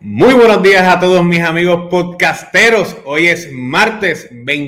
Muy buenos días a todos mis amigos podcasteros. Hoy es martes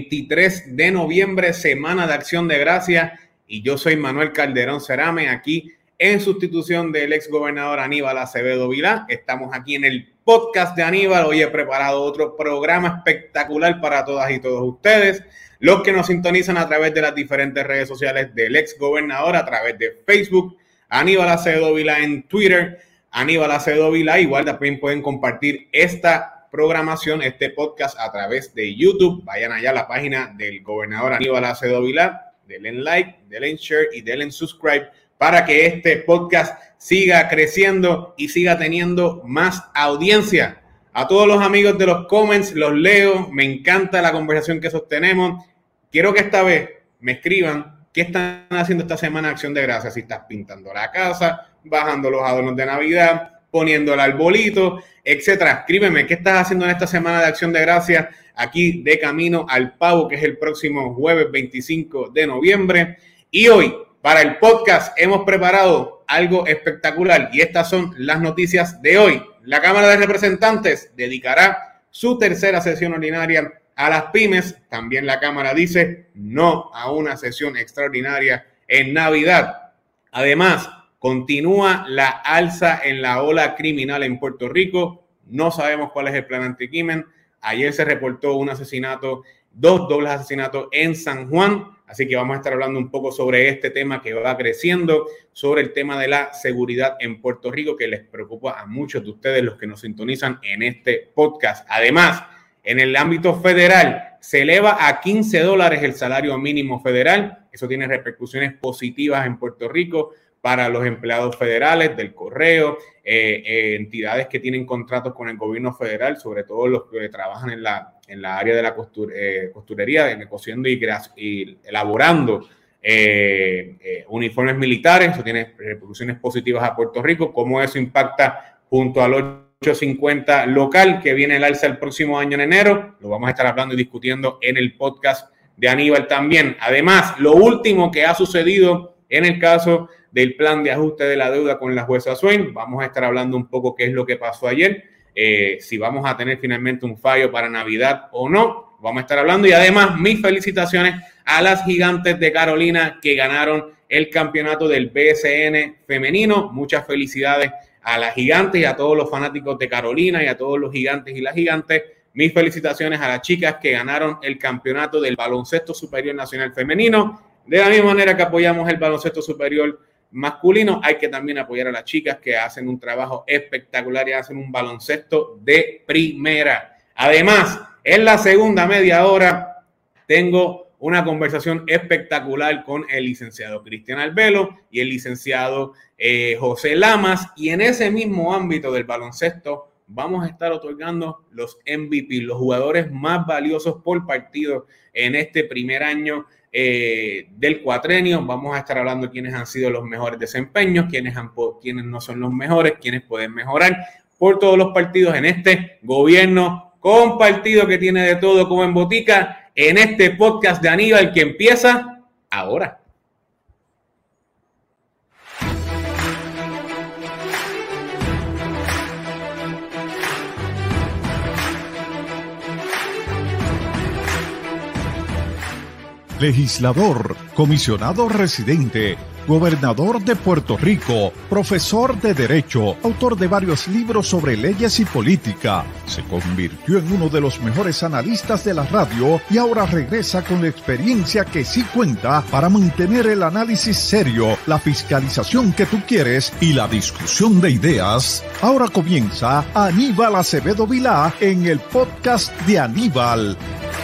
23 de noviembre, Semana de Acción de Gracias, y yo soy Manuel Calderón Cerame, aquí en sustitución del ex gobernador Aníbal Acevedo Vilá. Estamos aquí en el podcast de Aníbal. Hoy he preparado otro programa espectacular para todas y todos ustedes, los que nos sintonizan a través de las diferentes redes sociales del ex gobernador, a través de Facebook, Aníbal Acevedo Vilá en Twitter, Aníbal Acevedo Vilá. Igual también pueden compartir esta programación, este podcast a través de YouTube. Vayan allá a la página del gobernador Aníbal Acevedo Vilá, denle like, denle share y denle subscribe para que este podcast siga creciendo y siga teniendo más audiencia. A todos los amigos de los comments, los leo, me encanta la conversación que sostenemos. Quiero que esta vez me escriban qué están haciendo esta semana de Acción de Gracias. Si estás pintando la casa, bajando los adornos de Navidad, poniendo el arbolito, etcétera. Escríbeme qué estás haciendo en esta semana de Acción de Gracias, aquí de camino al pavo, que es el próximo jueves 25 de noviembre. Y hoy, para el podcast, hemos preparado algo espectacular y estas son las noticias de hoy. La Cámara de Representantes dedicará su tercera sesión ordinaria a las pymes. También la Cámara dice no a una sesión extraordinaria en Navidad. Además, continúa la alza en la ola criminal en Puerto Rico. No sabemos cuál es el plan anticrimen. Ayer se reportó un asesinato, 2 dobles asesinatos en San Juan. Así que vamos a estar hablando un poco sobre este tema que va creciendo, sobre el tema de la seguridad en Puerto Rico, que les preocupa a muchos de ustedes, los que nos sintonizan en este podcast. Además, en el ámbito federal, se eleva a $15 el salario mínimo federal. Eso tiene repercusiones positivas en Puerto Rico para los empleados federales del correo, entidades que tienen contratos con el gobierno federal, sobre todo los que trabajan en la área de la costurería, cosiendo y elaborando uniformes militares. Eso tiene repercusiones positivas a Puerto Rico. Cómo eso impacta junto al 850 local que viene el alza el próximo año en enero, lo vamos a estar hablando y discutiendo en el podcast de Aníbal también. Además, lo último que ha sucedido en el caso del plan de ajuste de la deuda con la jueza Swain, vamos a estar hablando un poco qué es lo que pasó ayer, si vamos a tener finalmente un fallo para Navidad o no, vamos a estar hablando. Y además, mis felicitaciones a las Gigantes de Carolina que ganaron el campeonato del BCN femenino. Muchas felicidades a las Gigantes y a todos los fanáticos de Carolina y a todos los gigantes y las gigantes. Mis felicitaciones a las chicas que ganaron el campeonato del baloncesto superior nacional femenino. De la misma manera que apoyamos el baloncesto superior masculino, hay que también apoyar a las chicas que hacen un trabajo espectacular y hacen un baloncesto de primera. Además, en la segunda media hora tengo una conversación espectacular con el licenciado Cristian Albelo y el licenciado José Lamas, y en ese mismo ámbito del baloncesto vamos a estar otorgando los MVP, los jugadores más valiosos por partido en este primer año del cuatrenio. Vamos a estar hablando de quiénes han sido los mejores desempeños, quiénes no son los mejores, quiénes pueden mejorar por todos los partidos en este gobierno compartido que tiene de todo como en botica, en este podcast de Aníbal que empieza ahora. Legislador, comisionado residente, gobernador de Puerto Rico, profesor de Derecho, autor de varios libros sobre leyes y política. Se convirtió en uno de los mejores analistas de la radio y ahora regresa con la experiencia que sí cuenta para mantener el análisis serio, la fiscalización que tú quieres y la discusión de ideas. Ahora comienza Aníbal Acevedo Vilá en el podcast de Aníbal.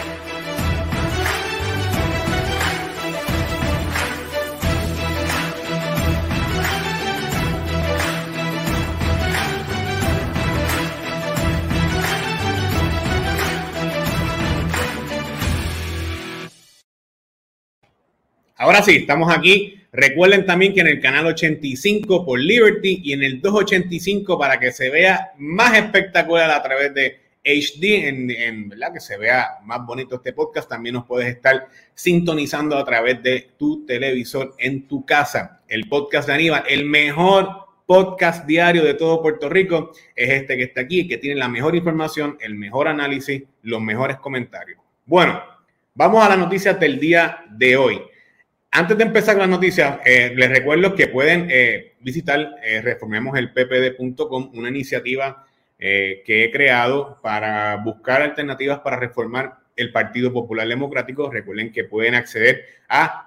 Ahora sí, estamos aquí. Recuerden también que en el canal 85 por Liberty y en el 285 para que se vea más espectacular a través de HD, ¿verdad? Que se vea más bonito este podcast. También nos puedes estar sintonizando a través de tu televisor en tu casa. El podcast de Aníbal, el mejor podcast diario de todo Puerto Rico es este que está aquí, que tiene la mejor información, el mejor análisis, los mejores comentarios. Bueno, vamos a las noticias del día de hoy. Antes de empezar con las noticias, les recuerdo que pueden visitar reformemoselppd.com, una iniciativa que he creado para buscar alternativas para reformar el Partido Popular Democrático. Recuerden que pueden acceder a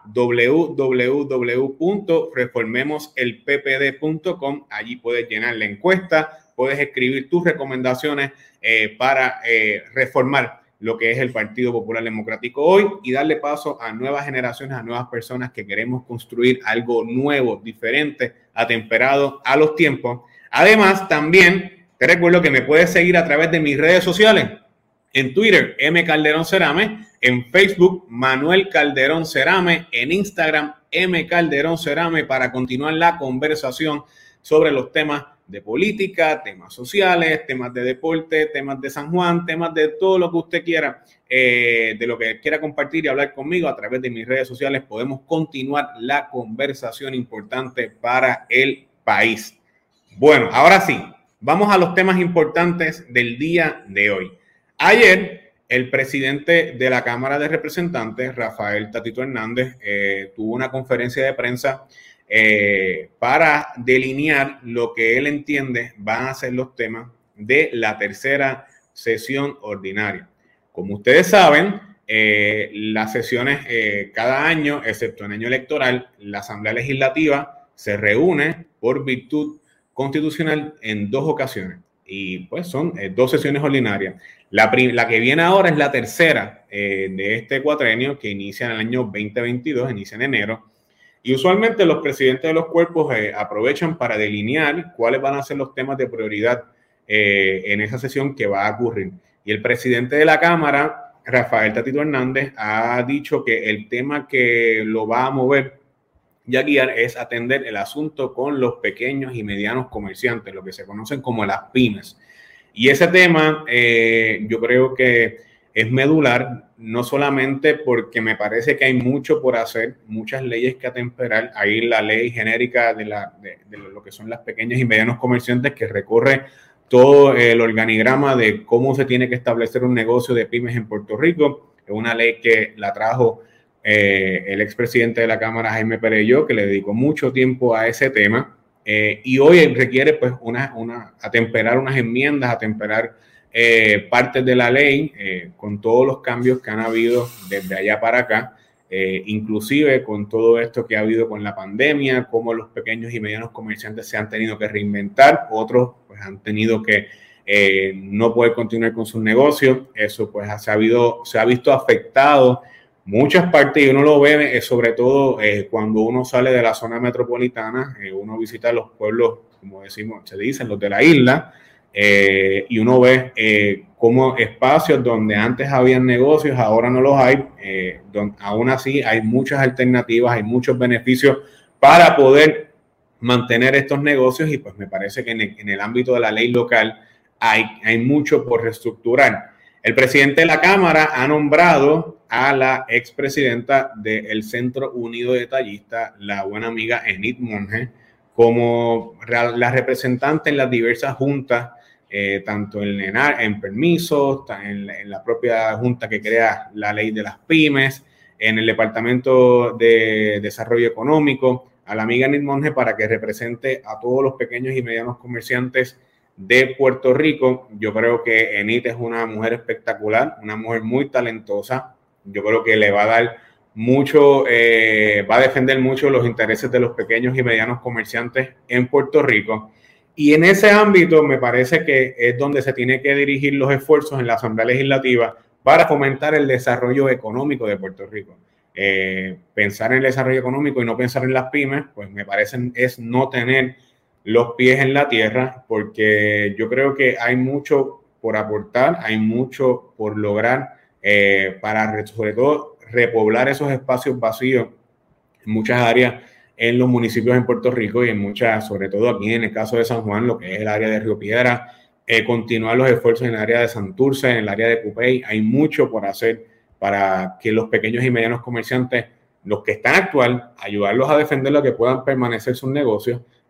www.reformemoselppd.com. Allí puedes llenar la encuesta, puedes escribir tus recomendaciones para reformar lo que es el Partido Popular Democrático hoy y darle paso a nuevas generaciones, a nuevas personas que queremos construir algo nuevo, diferente, atemperado a los tiempos. Además, también te recuerdo que me puedes seguir a través de mis redes sociales. En Twitter, M. Calderón Cerame. En Facebook, Manuel Calderón Cerame. En Instagram, M. Calderón Cerame, para continuar la conversación sobre los temas de política, temas sociales, temas de deporte, temas de San Juan, temas de todo lo que usted quiera, de lo que quiera compartir y hablar conmigo a través de mis redes sociales. Podemos continuar la conversación importante para el país. Bueno, ahora sí, vamos a los temas importantes del día de hoy. Ayer, el presidente de la Cámara de Representantes, Rafael Tatito Hernández, tuvo una conferencia de prensa para delinear lo que él entiende van a ser los temas de la tercera sesión ordinaria. Como ustedes saben, las sesiones cada año, excepto en año electoral, la Asamblea Legislativa se reúne por virtud constitucional en 2 ocasiones y pues son 2 sesiones ordinarias. La que viene ahora es la tercera de este cuatrenio, que inicia en el año 2022, inicia en enero. Y usualmente los presidentes de los cuerpos aprovechan para delinear cuáles van a ser los temas de prioridad en esa sesión que va a ocurrir. Y el presidente de la Cámara, Rafael Tatito Hernández, ha dicho que el tema que lo va a mover y a guiar es atender el asunto con los pequeños y medianos comerciantes, lo que se conocen como las pymes. Y ese tema yo creo que es medular, no solamente porque me parece que hay mucho por hacer, muchas leyes que atemperar. Hay la ley genérica de lo que son las pequeñas y medianos comerciantes, que recorre todo el organigrama de cómo se tiene que establecer un negocio de pymes en Puerto Rico. Es una ley que la trajo el expresidente de la Cámara, Jaime Perelló, que le dedicó mucho tiempo a ese tema. Y hoy requiere pues atemperar unas enmiendas, atemperar partes de la ley con todos los cambios que han habido desde allá para acá, inclusive con todo esto que ha habido con la pandemia, cómo los pequeños y medianos comerciantes se han tenido que reinventar, otros pues han tenido que no poder continuar con sus negocios. Eso pues se ha visto afectado muchas partes, y uno lo ve sobre todo cuando uno sale de la zona metropolitana, uno visita los pueblos, como decimos, se dicen los de la isla, y uno ve cómo espacios donde antes habían negocios, ahora no los hay, aún así hay muchas alternativas, hay muchos beneficios para poder mantener estos negocios, y pues me parece que en el ámbito de la ley local hay mucho por reestructurar. El presidente de la Cámara ha nombrado a la expresidenta del Centro Unido de Detallistas, la buena amiga Enid Monge, como la representante en las diversas juntas, tanto en permisos, en la propia junta que crea la ley de las pymes, en el Departamento de Desarrollo Económico, a la amiga Enid Monge, para que represente a todos los pequeños y medianos comerciantes de Puerto Rico. Yo creo que Enid es una mujer espectacular, una mujer muy talentosa. Yo creo que le va a dar mucho, va a defender mucho los intereses de los pequeños y medianos comerciantes en Puerto Rico. Y en ese ámbito me parece que es donde se tiene que dirigir los esfuerzos en la Asamblea Legislativa para fomentar el desarrollo económico de Puerto Rico. Pensar en el desarrollo económico y no pensar en las pymes, pues me parece es no tener los pies en la tierra, porque yo creo que hay mucho por aportar, hay mucho por lograr para sobre todo repoblar esos espacios vacíos en muchas áreas en los municipios en Puerto Rico, y en muchas, sobre todo aquí en el caso de San Juan, lo que es el área de Río Piedra, continuar los esfuerzos en el área de Santurce, en el área de Cupey. Hay mucho por hacer para que los pequeños y medianos comerciantes, los que están actual, ayudarlos a defender lo que puedan permanecer sus negocios,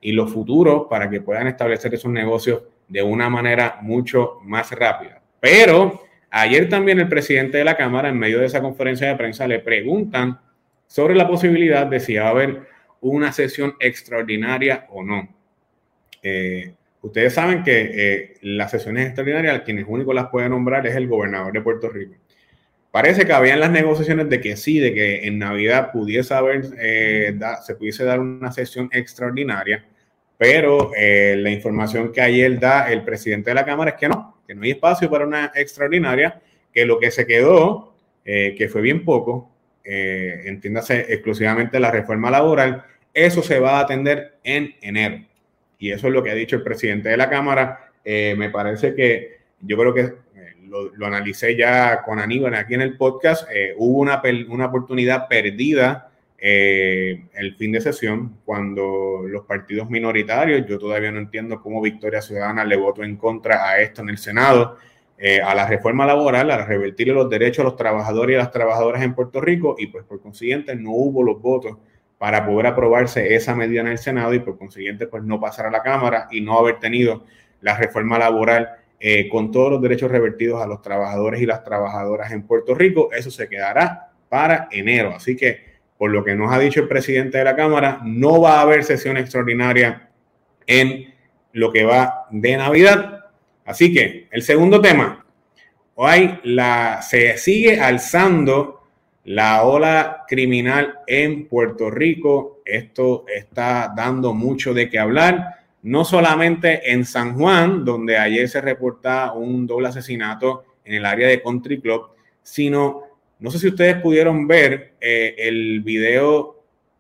y los futuros para que puedan establecer esos negocios de una manera mucho más rápida. Pero ayer también el presidente de la Cámara, en medio de esa conferencia de prensa, le preguntan sobre la posibilidad de si va a haber una sesión extraordinaria o no. Ustedes saben que las sesiones extraordinarias, quienes únicos las pueden nombrar es el gobernador de Puerto Rico. Parece que habían las negociaciones de que sí, de que en Navidad se pudiese dar una sesión extraordinaria, pero la información que ayer da el presidente de la Cámara es que no hay espacio para una extraordinaria, que lo que se quedó, que fue bien poco, entiéndase exclusivamente la reforma laboral, eso se va a atender en enero. Y eso es lo que ha dicho el presidente de la Cámara. Me parece que yo creo que lo analicé ya con Aníbal aquí en el podcast. Hubo una oportunidad perdida el fin de sesión cuando los partidos minoritarios, yo todavía no entiendo cómo Victoria Ciudadana le votó en contra a esto en el Senado, a la reforma laboral, a revertir los derechos a los trabajadores y a las trabajadoras en Puerto Rico, y pues por consiguiente no hubo los votos para poder aprobarse esa medida en el Senado y por consiguiente pues no pasar a la Cámara y no haber tenido la reforma laboral con todos los derechos revertidos a los trabajadores y las trabajadoras en Puerto Rico. Eso se quedará para enero. Así que, por lo que nos ha dicho el presidente de la Cámara, no va a haber sesión extraordinaria en lo que va de Navidad. Así que, el segundo tema, hoy se sigue alzando la ola criminal en Puerto Rico. Esto está dando mucho de qué hablar. No solamente en San Juan, donde ayer se reporta un doble asesinato en el área de Country Club, sino, no sé si ustedes pudieron ver el video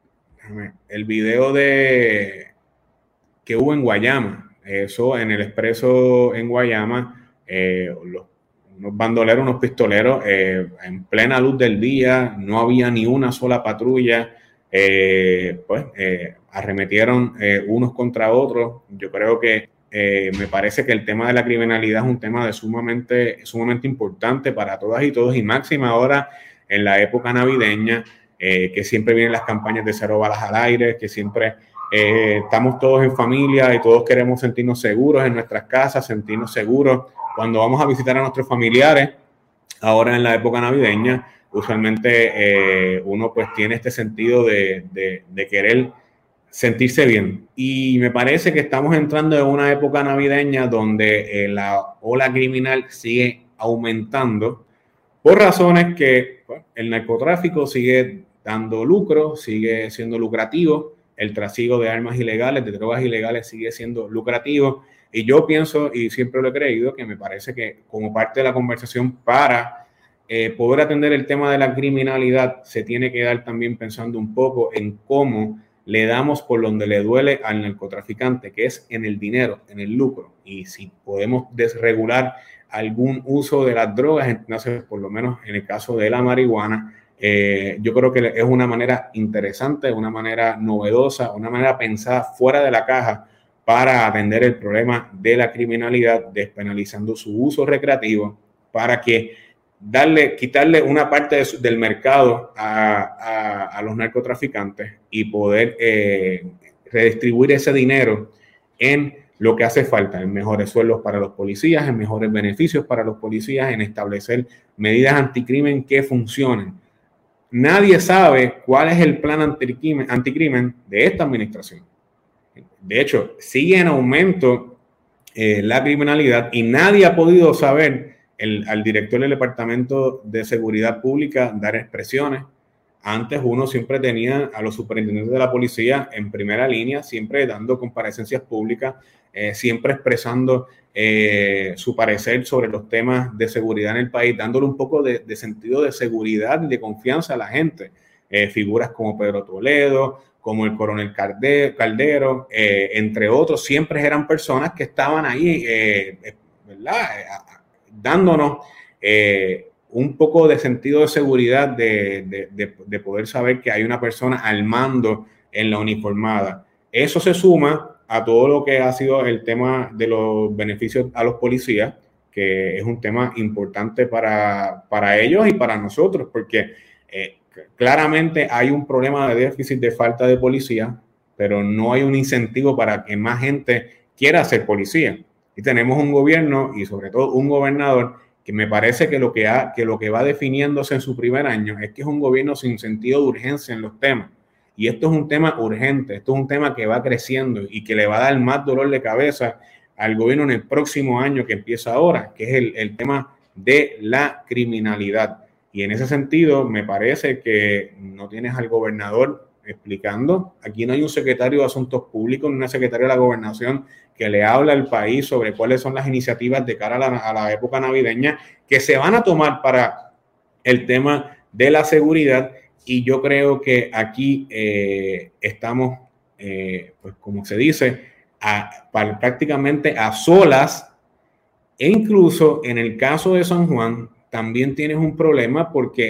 que hubo en Guayama. Eso en el expreso en Guayama, unos bandoleros, unos pistoleros, en plena luz del día, no había ni una sola patrulla, arremetieron unos contra otros. Yo creo que me parece que el tema de la criminalidad es un tema sumamente importante para todas y todos, y máxima ahora en la época navideña, que siempre vienen las campañas de 0 balas al aire, que siempre estamos todos en familia y todos queremos sentirnos seguros en nuestras casas, sentirnos seguros cuando vamos a visitar a nuestros familiares. Ahora en la época navideña, usualmente uno pues tiene este sentido de querer sentirse bien. Y me parece que estamos entrando en una época navideña donde la ola criminal sigue aumentando por razones que el narcotráfico sigue dando lucro, sigue siendo lucrativo, el trasiego de armas ilegales, de drogas ilegales sigue siendo lucrativo. Y yo pienso, y siempre lo he creído, que me parece que como parte de la conversación para poder atender el tema de la criminalidad, se tiene que dar también pensando un poco en cómo le damos por donde le duele al narcotraficante, que es en el dinero, en el lucro. Y si podemos desregular algún uso de las drogas, entonces, por lo menos en el caso de la marihuana, yo creo que es una manera interesante, una manera novedosa, una manera pensada fuera de la caja para atender el problema de la criminalidad, despenalizando su uso recreativo, para que quitarle una parte del mercado a los narcotraficantes y poder redistribuir ese dinero en lo que hace falta, en mejores sueldos para los policías, en mejores beneficios para los policías, en establecer medidas anticrimen que funcionen. Nadie sabe cuál es el plan anticrimen de esta administración. De hecho, sigue en aumento la criminalidad y nadie ha podido saber al director del Departamento de Seguridad Pública dar expresiones. Antes uno siempre tenía a los superintendentes de la policía en primera línea, siempre dando comparecencias públicas, siempre expresando su parecer sobre los temas de seguridad en el país, dándole un poco de sentido de seguridad y de confianza a la gente. Figuras como Pedro Toledo, como el coronel Caldero, entre otros, siempre eran personas que estaban ahí, ¿verdad? Dándonos un poco de sentido de seguridad, de poder saber que hay una persona al mando en la uniformada. Eso se suma a todo lo que ha sido el tema de los beneficios a los policías, que es un tema importante para ellos y para nosotros, porque claramente hay un problema de déficit, de falta de policía. pero no hay un incentivo para que más gente quiera ser policía. Y tenemos un gobierno y sobre todo un gobernador que me parece que lo que va definiéndose en su primer año es que es un gobierno sin sentido de urgencia en los temas. Y esto es un tema urgente, esto es un tema que va creciendo y que le va a dar más dolor de cabeza al gobierno en el próximo año que empieza ahora, que es el tema de la criminalidad. Y en ese sentido, me parece que no tienes al gobernador explicando. Aquí no hay un secretario de Asuntos Públicos, ni una secretaria de la Gobernación que le habla al país sobre cuáles son las iniciativas de cara a la época navideña que se van a tomar para el tema de la seguridad. Y yo creo que aquí estamos, pues como se dice, prácticamente a solas. E incluso en el caso de San Juan también tienes un problema porque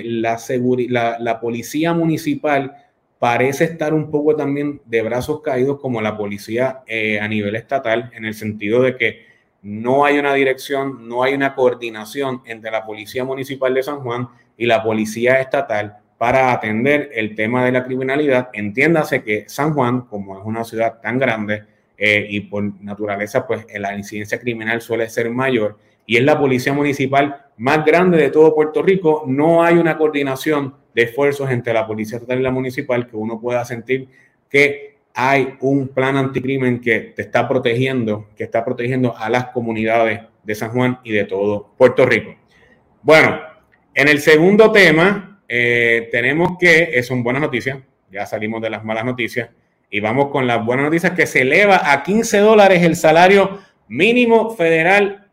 la policía municipal parece estar un poco también de brazos caídos como la policía a nivel estatal, en el sentido de que no hay una dirección, no hay una coordinación entre la policía municipal de San Juan y la policía estatal para atender el tema de la criminalidad. Entiéndase que San Juan, como es una ciudad tan grande, y por naturaleza, pues la incidencia criminal suele ser mayor y es la policía municipal más grande de todo Puerto Rico. No hay una coordinación de esfuerzos entre la policía estatal y la municipal que uno pueda sentir que hay un plan anticrimen que está protegiendo a las comunidades de San Juan y de todo Puerto Rico. Bueno, en el segundo tema tenemos que son buenas noticias, ya salimos de las malas noticias. Y vamos con las buenas noticias, que se eleva a $15 el salario mínimo federal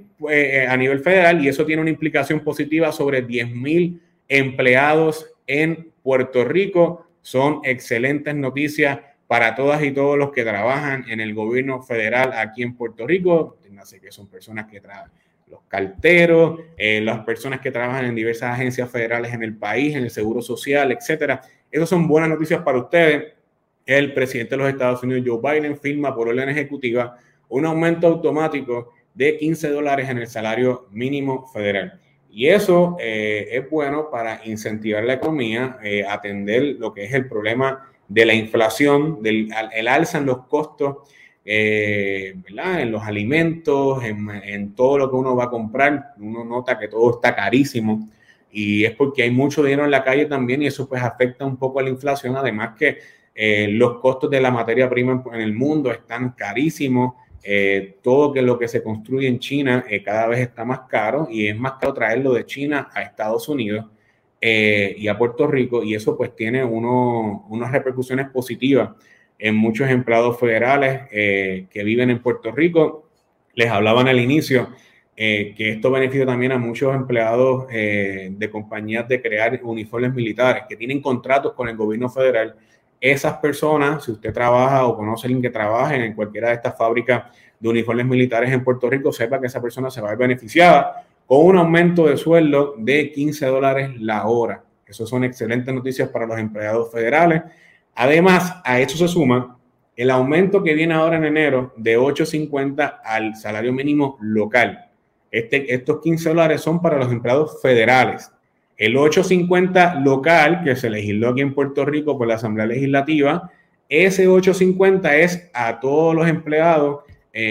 a nivel federal, y eso tiene una implicación positiva sobre 10,000 empleados en Puerto Rico. Son excelentes noticias para todas y todos los que trabajan en el gobierno federal aquí en Puerto Rico. Así que son personas que trabajan, los carteros, las personas que trabajan en diversas agencias federales en el país, en el Seguro Social, etcétera. Esas son buenas noticias para ustedes. El presidente de los Estados Unidos, Joe Biden, firma por orden ejecutiva un aumento automático de $15 en el salario mínimo federal. Y eso es bueno para incentivar la economía, atender lo que es el problema de la inflación, el alza en los costos, ¿verdad? En los alimentos, en todo lo que uno va a comprar. Uno nota que todo está carísimo y es porque hay mucho dinero en la calle también, y eso pues afecta un poco a la inflación. Además que los costos de la materia prima en el mundo están carísimos. Todo lo que se construye en China cada vez está más caro, y es más caro traerlo de China a Estados Unidos y a Puerto Rico, y eso pues tiene unas repercusiones positivas en muchos empleados federales que viven en Puerto Rico. Les hablaban al inicio que esto beneficia también a muchos empleados de compañías de crear uniformes militares que tienen contratos con el gobierno federal. Esas personas, si usted trabaja o conoce a alguien que trabaje en cualquiera de estas fábricas de uniformes militares en Puerto Rico, sepa que esa persona se va a ver beneficiada con un aumento de sueldo de $15 la hora. Eso son excelentes noticias para los empleados federales. Además, a eso se suma el aumento que viene ahora en enero de $8.50 al salario mínimo local. Estos $15 son para los empleados federales. El 8.50 local, que se legisló aquí en Puerto Rico por la Asamblea Legislativa, ese 8.50 es a todos los empleados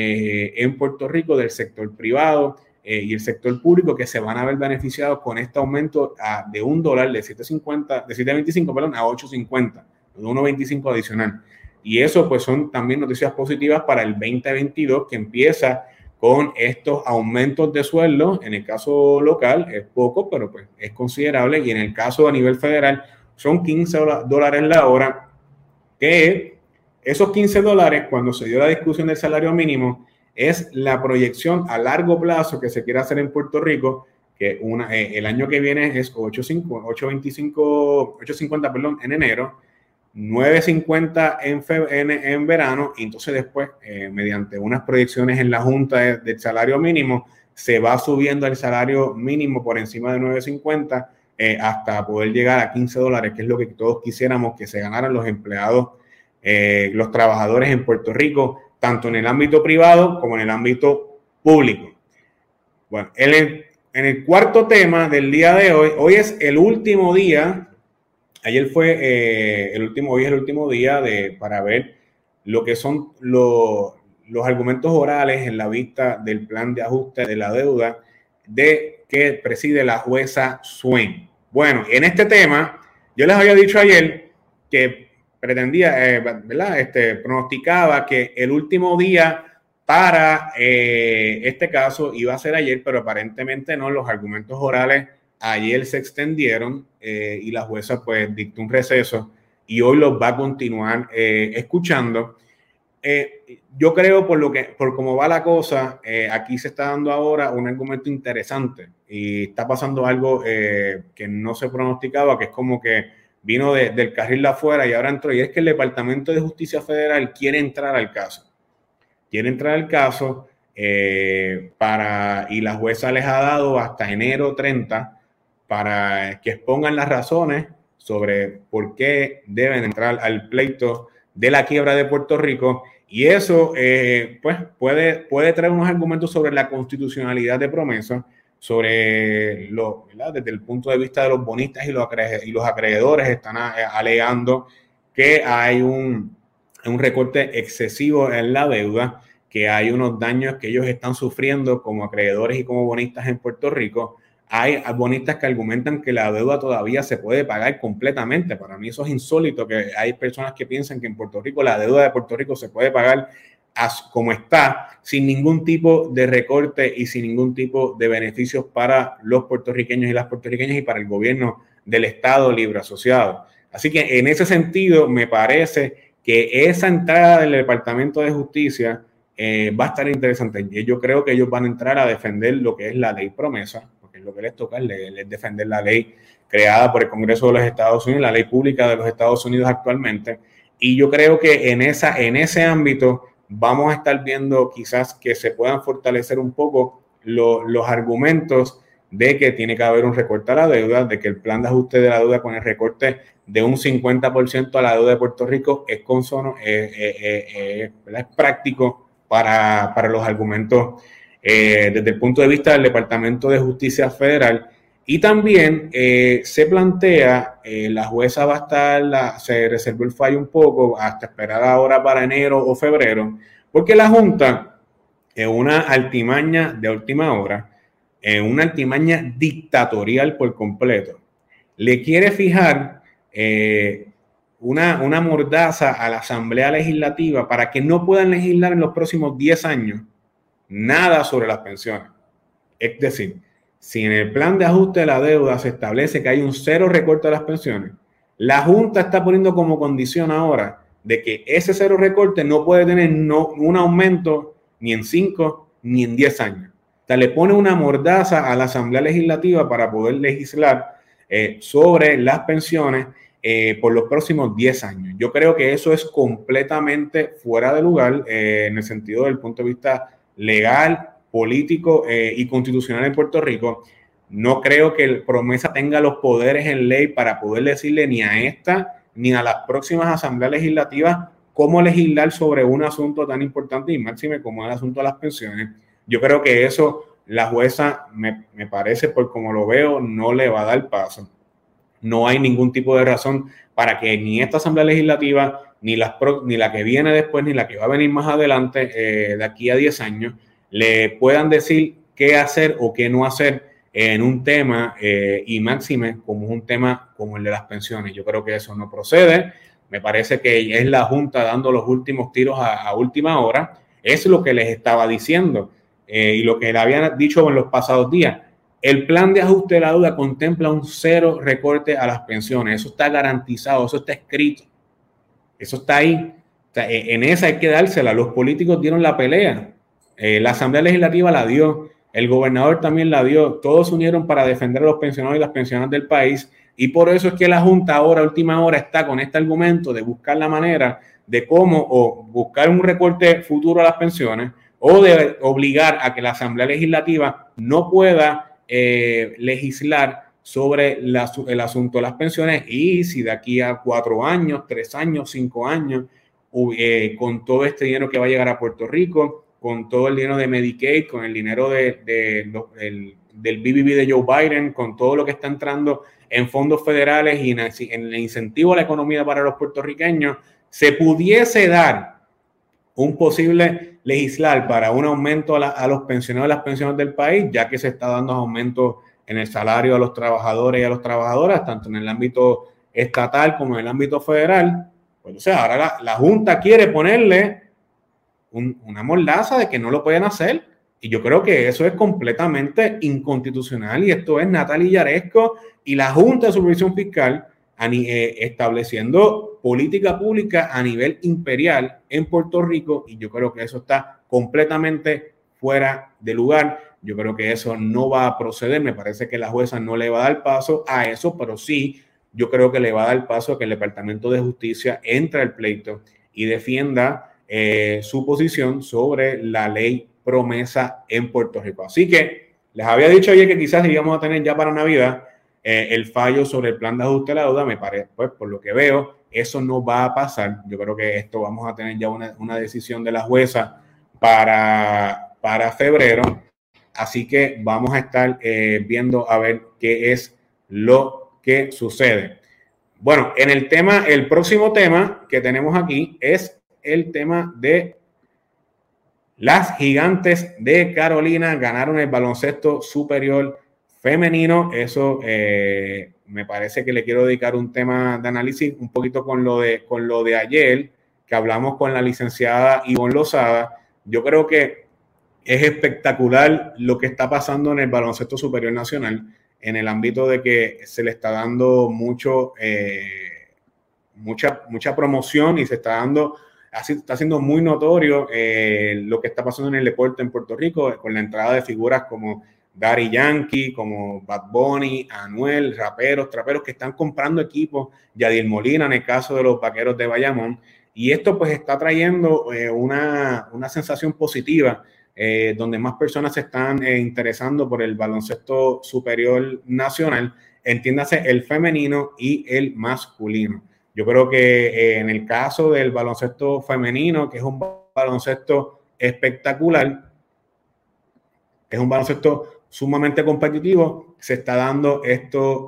en Puerto Rico del sector privado y el sector público, que se van a ver beneficiados con este aumento de $1, de 7.25, perdón, a 8.50, de 1.25 adicional. Y eso pues son también noticias positivas para el 2022, que empieza con estos aumentos de sueldo. En el caso local es poco, pero pues es considerable, y en el caso a nivel federal son $15 la hora, que esos $15, cuando se dio la discusión del salario mínimo, es la proyección a largo plazo que se quiere hacer en Puerto Rico, que el año que viene es 8.50, perdón, en enero, 9.50 en verano, y entonces después, mediante unas proyecciones en la Junta del salario mínimo, se va subiendo el salario mínimo por encima de 9.50 hasta poder llegar a $15, que es lo que todos quisiéramos que se ganaran los empleados, los trabajadores en Puerto Rico, tanto en el ámbito privado como en el ámbito público. Bueno, en el cuarto tema del día de hoy es el último día ayer fue hoy es el último día para ver lo que son los argumentos orales en la vista del plan de ajuste de la deuda que preside la jueza Swain. Bueno, en este tema, yo les había dicho ayer que pretendía, ¿verdad? Pronosticaba que el último día para este caso iba a ser ayer, pero aparentemente no. Los argumentos orales ayer se extendieron y la jueza pues dictó un receso y hoy los va a continuar escuchando. Yo creo por cómo va la cosa, aquí se está dando ahora un argumento interesante y está pasando algo que no se pronosticaba, que es como que vino del carril de afuera y ahora entró, y es que el Departamento de Justicia Federal quiere entrar al caso. Y la jueza les ha dado hasta enero 30 para que expongan las razones sobre por qué deben entrar al pleito de la quiebra de Puerto Rico. Y eso pues puede traer unos argumentos sobre la constitucionalidad de promesas, sobre desde el punto de vista de los bonistas y los acreedores están alegando que hay un recorte excesivo en la deuda, que hay unos daños que ellos están sufriendo como acreedores y como bonistas en Puerto Rico. Hay bonistas que argumentan que la deuda todavía se puede pagar completamente. Para mí eso es insólito, que hay personas que piensan que en Puerto Rico la deuda de Puerto Rico se puede pagar como está, sin ningún tipo de recorte y sin ningún tipo de beneficios para los puertorriqueños y las puertorriqueñas y para el gobierno del Estado Libre Asociado. Así que en ese sentido me parece que esa entrada del Departamento de Justicia va a estar interesante. Yo creo que ellos van a entrar a defender lo que es la ley promesa, porque es lo que les toca, es defender la ley creada por el Congreso de los Estados Unidos, la ley pública de los Estados Unidos actualmente. Y yo creo que en ese ámbito vamos a estar viendo quizás que se puedan fortalecer un poco los argumentos de que tiene que haber un recorte a la deuda, de que el plan de ajuste de la deuda con el recorte de un 50% a la deuda de Puerto Rico es consono, es práctico para los argumentos desde el punto de vista del Departamento de Justicia Federal. Y también se plantea, la jueza va a estar, se reservó el fallo un poco hasta esperar ahora para enero o febrero, porque la Junta, en una altimaña de última hora, en una altimaña dictatorial por completo, le quiere fijar una mordaza a la Asamblea Legislativa para que no puedan legislar en los próximos 10 años nada sobre las pensiones. Es decir, si en el plan de ajuste de la deuda se establece que hay un cero recorte de las pensiones, la Junta está poniendo como condición ahora de que ese cero recorte no puede tener un aumento ni en 5 ni en 10 años. O sea, le pone una mordaza a la Asamblea Legislativa para poder legislar sobre las pensiones por los próximos 10 años. Yo creo que eso es completamente fuera de lugar en el sentido del punto de vista legal, político y constitucional en Puerto Rico. No creo que el Promesa tenga los poderes en ley para poder decirle ni a esta ni a las próximas asambleas legislativas cómo legislar sobre un asunto tan importante y máxime como el asunto de las pensiones. Yo creo que eso la jueza, me parece, por como lo veo, no le va a dar paso. No hay ningún tipo de razón para que ni esta asamblea legislativa, ni la que viene después, ni la que va a venir más adelante, de aquí a 10 años, le puedan decir qué hacer o qué no hacer en un tema y máxime como un tema como el de las pensiones. Yo creo que eso no procede. Me parece que es la Junta dando los últimos tiros a última hora. Es lo que les estaba diciendo y lo que le habían dicho en los pasados días. El plan de ajuste de la deuda contempla un cero recorte a las pensiones. Eso está garantizado, eso está escrito. Eso está ahí. O sea, en esa hay que dársela. Los políticos dieron la pelea. La Asamblea Legislativa la dio. El gobernador también la dio. Todos se unieron para defender a los pensionados y las pensionadas del país. Y por eso es que la Junta ahora, a última hora, está con este argumento de buscar la manera de cómo o buscar un recorte futuro a las pensiones o de obligar a que la Asamblea Legislativa no pueda legislar sobre el asunto de las pensiones. Y si de aquí a 4 años, 3 años, 5 años, con todo este dinero que va a llegar a Puerto Rico, con todo el dinero de Medicaid, con el dinero del BBB de Joe Biden, con todo lo que está entrando en fondos federales y en el incentivo a la economía para los puertorriqueños, se pudiese dar un posible legislar para un aumento a los pensionados y las pensiones del país, ya que se está dando aumentos en el salario a los trabajadores y a las trabajadoras, tanto en el ámbito estatal como en el ámbito federal. Pues, o sea, ahora la Junta quiere ponerle una mordaza de que no lo pueden hacer, y yo creo que eso es completamente inconstitucional, y esto es Natalia Yaresco y la Junta de Supervisión Fiscal estableciendo política pública a nivel imperial en Puerto Rico, y yo creo que eso está completamente fuera de lugar. Yo creo que eso no va a proceder. Me parece que la jueza no le va a dar paso a eso, pero sí, yo creo que le va a dar paso a que el Departamento de Justicia entre al pleito y defienda su posición sobre la ley promesa en Puerto Rico. Así que les había dicho ayer que quizás íbamos a tener ya para Navidad el fallo sobre el plan de ajuste de la deuda. Me parece, pues, por lo que veo, eso no va a pasar. Yo creo que esto vamos a tener ya una decisión de la jueza para febrero. Así que vamos a estar viendo a ver qué es lo que sucede. Bueno, el próximo tema que tenemos aquí es el tema de las Gigantes de Carolina. Ganaron el baloncesto superior femenino. Eso me parece que le quiero dedicar un tema de análisis un poquito con lo de ayer, que hablamos con la licenciada Ivonne Lozada. Yo creo que es espectacular lo que está pasando en el baloncesto superior nacional, en el ámbito de que se le está dando mucha promoción, y está siendo muy notorio lo que está pasando en el deporte en Puerto Rico, con la entrada de figuras como Daddy Yankee, como Bad Bunny, Anuel, traperos que están comprando equipos, Yadier Molina en el caso de los Vaqueros de Bayamón, y esto pues está trayendo una sensación positiva, donde más personas se están interesando por el baloncesto superior nacional, entiéndase el femenino y el masculino. Yo creo que en el caso del baloncesto femenino, que es un baloncesto espectacular, es un baloncesto sumamente competitivo, se está dando este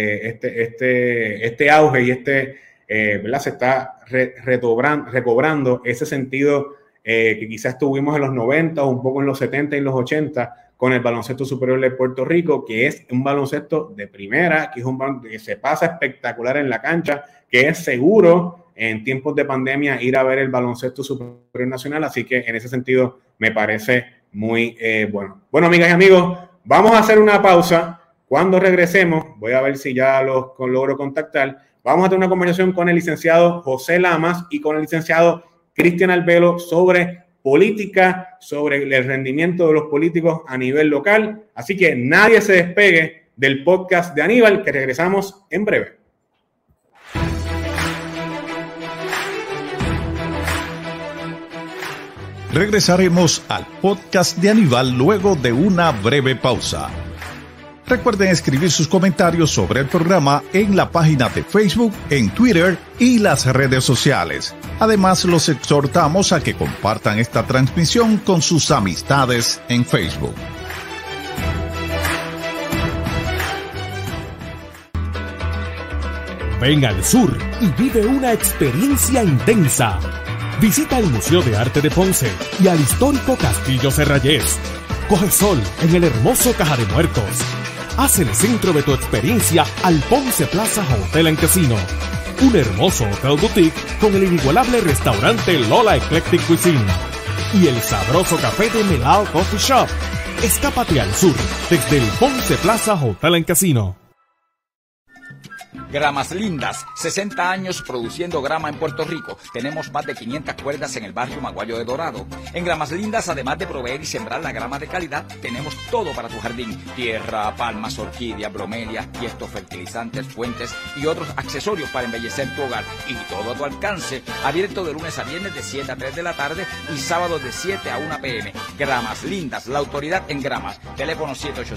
auge y ¿verdad? Se está recobrando ese sentido que quizás tuvimos en los 90 o un poco en los 70 y los 80 con el baloncesto superior de Puerto Rico, que es un baloncesto de primera, que es un baloncesto que se pasa espectacular en la cancha, que es seguro en tiempos de pandemia ir a ver el baloncesto superior nacional. Así que en ese sentido me parece muy bueno. Bueno, amigas y amigos, vamos a hacer una pausa. Cuando regresemos, voy a ver si ya los logro contactar. Vamos a tener una conversación con el licenciado José Lamas y con el licenciado Cristian Albelo sobre política, sobre el rendimiento de los políticos a nivel local. Así que nadie se despegue del podcast de Aníbal, que regresamos en breve. Regresaremos al podcast de Aníbal luego de una breve pausa. Recuerden escribir sus comentarios sobre el programa en la página de Facebook, en Twitter y las redes sociales. Además, los exhortamos a que compartan esta transmisión con sus amistades en Facebook. Ven al sur y vive una experiencia intensa. Visita el Museo de Arte de Ponce y al histórico Castillo Serrayés. Coge sol en el hermoso Caja de Muertos. Haz el centro de tu experiencia al Ponce Plaza Hotel and Casino. Un hermoso hotel boutique con el inigualable restaurante Lola Eclectic Cuisine. Y el sabroso café de Melao Coffee Shop. Escápate al sur desde el Ponce Plaza Hotel and Casino. Gramas Lindas, 60 años produciendo grama en Puerto Rico. Tenemos más de 500 cuerdas en el barrio Maguayo de Dorado. En Gramas Lindas, además de proveer y sembrar la grama de calidad, tenemos todo para tu jardín. Tierra, palmas, orquídeas, bromelias, tiestos, fertilizantes, fuentes y otros accesorios para embellecer tu hogar. Y todo a tu alcance. Abierto de lunes a viernes de 7 a 3 de la tarde y sábados de 7 a 1 p.m. Gramas Lindas, la autoridad en gramas. Teléfono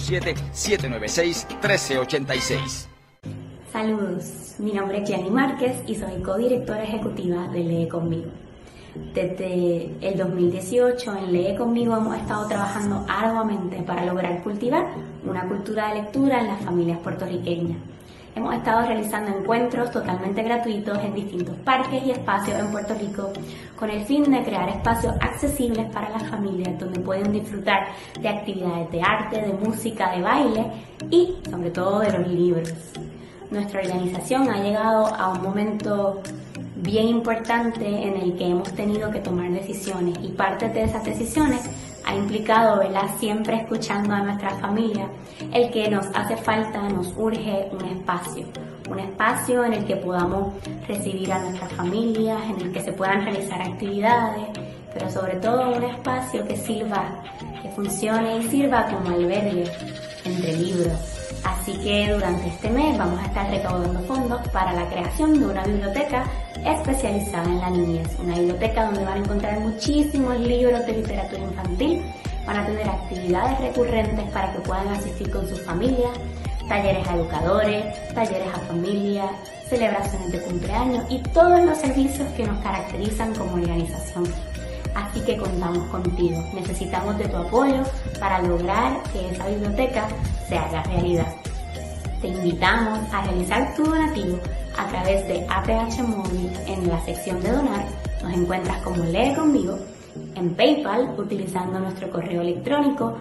787-796-1386. Saludos, mi nombre es Jenny Márquez y soy codirectora ejecutiva de Lee Conmigo. Desde el 2018 en Lee Conmigo hemos estado trabajando arduamente para lograr cultivar una cultura de lectura en las familias puertorriqueñas. hemos estado realizando encuentros totalmente gratuitos en distintos parques y espacios en Puerto Rico con el fin de crear espacios accesibles para las familias donde pueden disfrutar de actividades de arte, de música, de baile y sobre todo de los libros. Nuestra organización ha llegado a un momento bien importante en el que hemos tenido que tomar decisiones y parte de esas decisiones ha implicado, ¿verdad?, siempre escuchando a nuestras familias, el que nos hace falta, nos urge un espacio en el que podamos recibir a nuestras familias, en el que se puedan realizar actividades, pero sobre todo un espacio que sirva, que funcione y sirva como albergue entre libros. Así que durante este mes vamos a estar recaudando fondos para la creación de una biblioteca especializada en la niñez. Una biblioteca donde van a encontrar muchísimos libros de literatura infantil, van a tener actividades recurrentes para que puedan asistir con sus familias, talleres a educadores, talleres a familias, celebraciones de cumpleaños y todos los servicios que nos caracterizan como organización. Así que contamos contigo. Necesitamos de tu apoyo para lograr que esa biblioteca se haga realidad. Te invitamos a realizar tu donativo a través de APH Móvil en la sección de donar. Nos encuentras como Lee Conmigo, en PayPal utilizando nuestro correo electrónico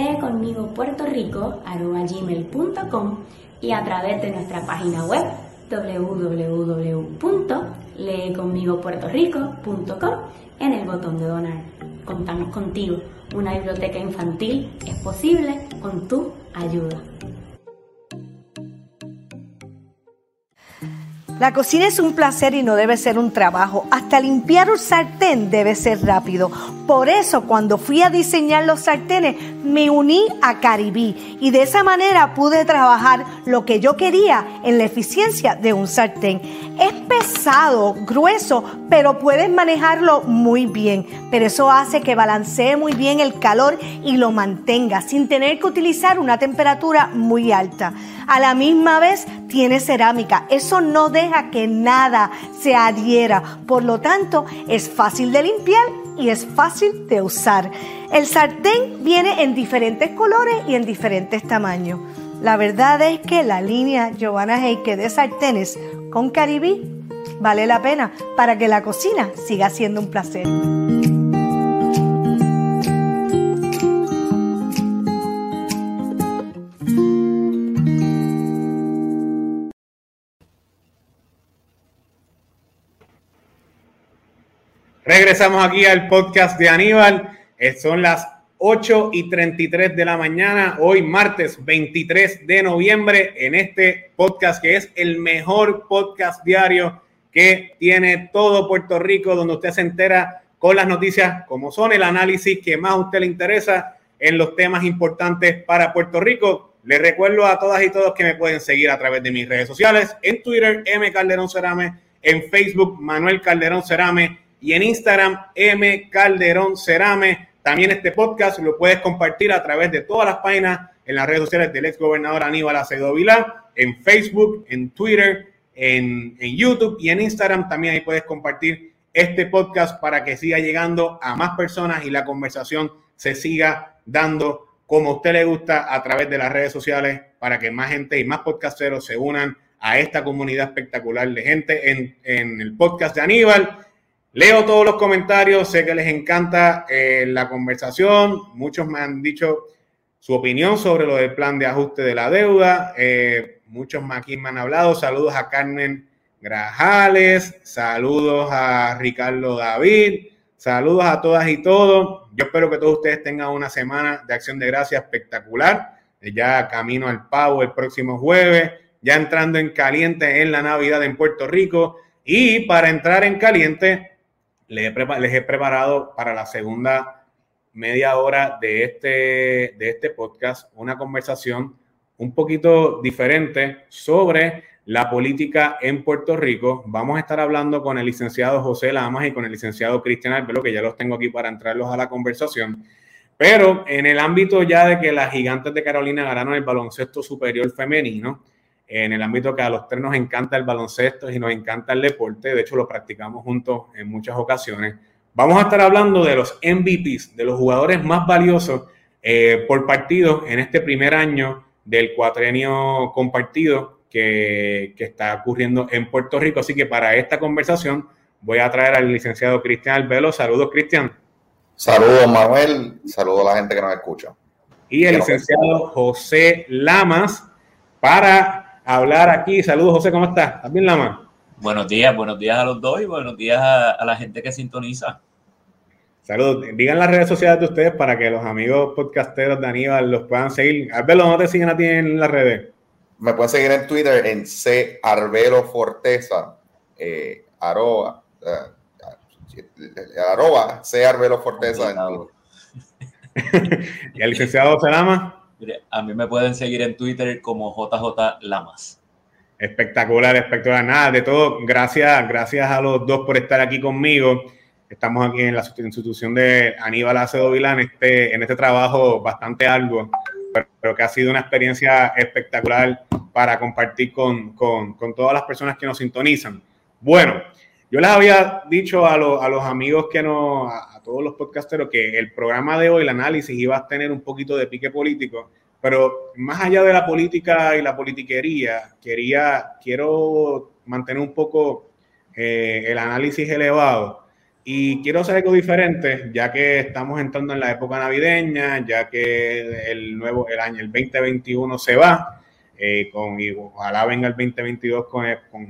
leeconmigopuertorico@gmail.com y a través de nuestra página web www.leeconmigopuertorico.com en el botón de donar. Contamos contigo. Una biblioteca infantil es posible con tu ayuda. La cocina es un placer y no debe ser un trabajo. Hasta limpiar un sartén debe ser rápido. Por eso, cuando fui a diseñar los sartenes, me uní a Caribí y de esa manera pude trabajar lo que yo quería en la eficiencia de un sartén. Es pesado, grueso, pero puedes manejarlo muy bien. Pero eso hace que balancee muy bien el calor y lo mantenga sin tener que utilizar una temperatura muy alta. A la misma vez tiene cerámica. Eso no deja que nada se adhiera. Por lo tanto, es fácil de limpiar y es fácil de usar. El sartén viene en diferentes colores y en diferentes tamaños. La verdad es que la línea Giovanna Heike de sartenes con Caribí vale la pena para que la cocina siga siendo un placer. Regresamos aquí al podcast de Aníbal. Son las 8:33 de la mañana, hoy martes 23 de noviembre, en este podcast que es el mejor podcast diario que tiene todo Puerto Rico, donde usted se entera con las noticias como son, el análisis que más a usted le interesa en los temas importantes para Puerto Rico. Les recuerdo a todas y todos que me pueden seguir a través de mis redes sociales, en Twitter, M. Calderón Cerame, en Facebook, Manuel Calderón Cerame, y en Instagram, M. Calderón Cerame. También este podcast lo puedes compartir a través de todas las páginas en las redes sociales del ex gobernador Aníbal Acevedo Vilá, en Facebook, en Twitter, en YouTube y en Instagram. También ahí puedes compartir este podcast para que siga llegando a más personas y la conversación se siga dando como a usted le gusta a través de las redes sociales, para que más gente y más podcasteros se unan a esta comunidad espectacular de gente en el podcast de Aníbal. Leo todos los comentarios, sé que les encanta la conversación. Muchos me han dicho su opinión sobre lo del plan de ajuste de la deuda. Muchos más aquí me han hablado. Saludos a Carmen Grajales, saludos a Ricardo David, saludos a todas y todos. Yo espero que todos ustedes tengan una semana de Acción de Gracias espectacular. Ya camino al pavo el próximo jueves, ya entrando en caliente en la Navidad en Puerto Rico. Y para entrar en caliente, les he preparado para la segunda media hora de este podcast una conversación un poquito diferente sobre la política en Puerto Rico. Vamos a estar hablando con el licenciado José Lamas y con el licenciado Cristian Albelo, que ya los tengo aquí para entrarlos a la conversación. Pero en el ámbito ya de que las Gigantes de Carolina ganaron el baloncesto superior femenino, en el ámbito que a los tres nos encanta el baloncesto y nos encanta el deporte, de hecho lo practicamos juntos en muchas ocasiones, vamos a estar hablando de los MVPs, de los jugadores más valiosos por partido en este primer año del cuatrienio compartido que está ocurriendo en Puerto Rico. Así que para esta conversación voy a traer al licenciado Cristian Albelo. Saludos, Cristian. Saludos, Manuel. Saludos a la gente que nos escucha. Y el licenciado José Lamas para hablar aquí. Saludos, José, ¿cómo estás? ¿Estás bien, Lamas? Buenos días a los dos y buenos días a la gente que sintoniza. Saludos. Digan las redes sociales de ustedes para que los amigos podcasteros de Aníbal los puedan seguir. Albelo, ¿no te siguen a ti en las redes? Me pueden seguir en Twitter en @arbelo_forteza, arroba @arbelo_forteza en Twitter. ¿Y el licenciado José Lamas? A mí me pueden seguir en Twitter como JJ Lamas. Espectacular, espectacular. Nada, de todo, gracias a los dos por estar aquí conmigo. Estamos aquí en la institución de Aníbal Acedo Vilá en este trabajo bastante arduo, pero que ha sido una experiencia espectacular para compartir con todas las personas que nos sintonizan. Bueno, yo les había dicho a los amigos a todos los podcasteros que el programa de hoy, el análisis, iba a tener un poquito de pique político, pero más allá de la política y la politiquería, quiero mantener un poco el análisis elevado. Y quiero hacer algo diferente, ya que estamos entrando en la época navideña, ya que el 2021 se va, y ojalá venga el 2022 con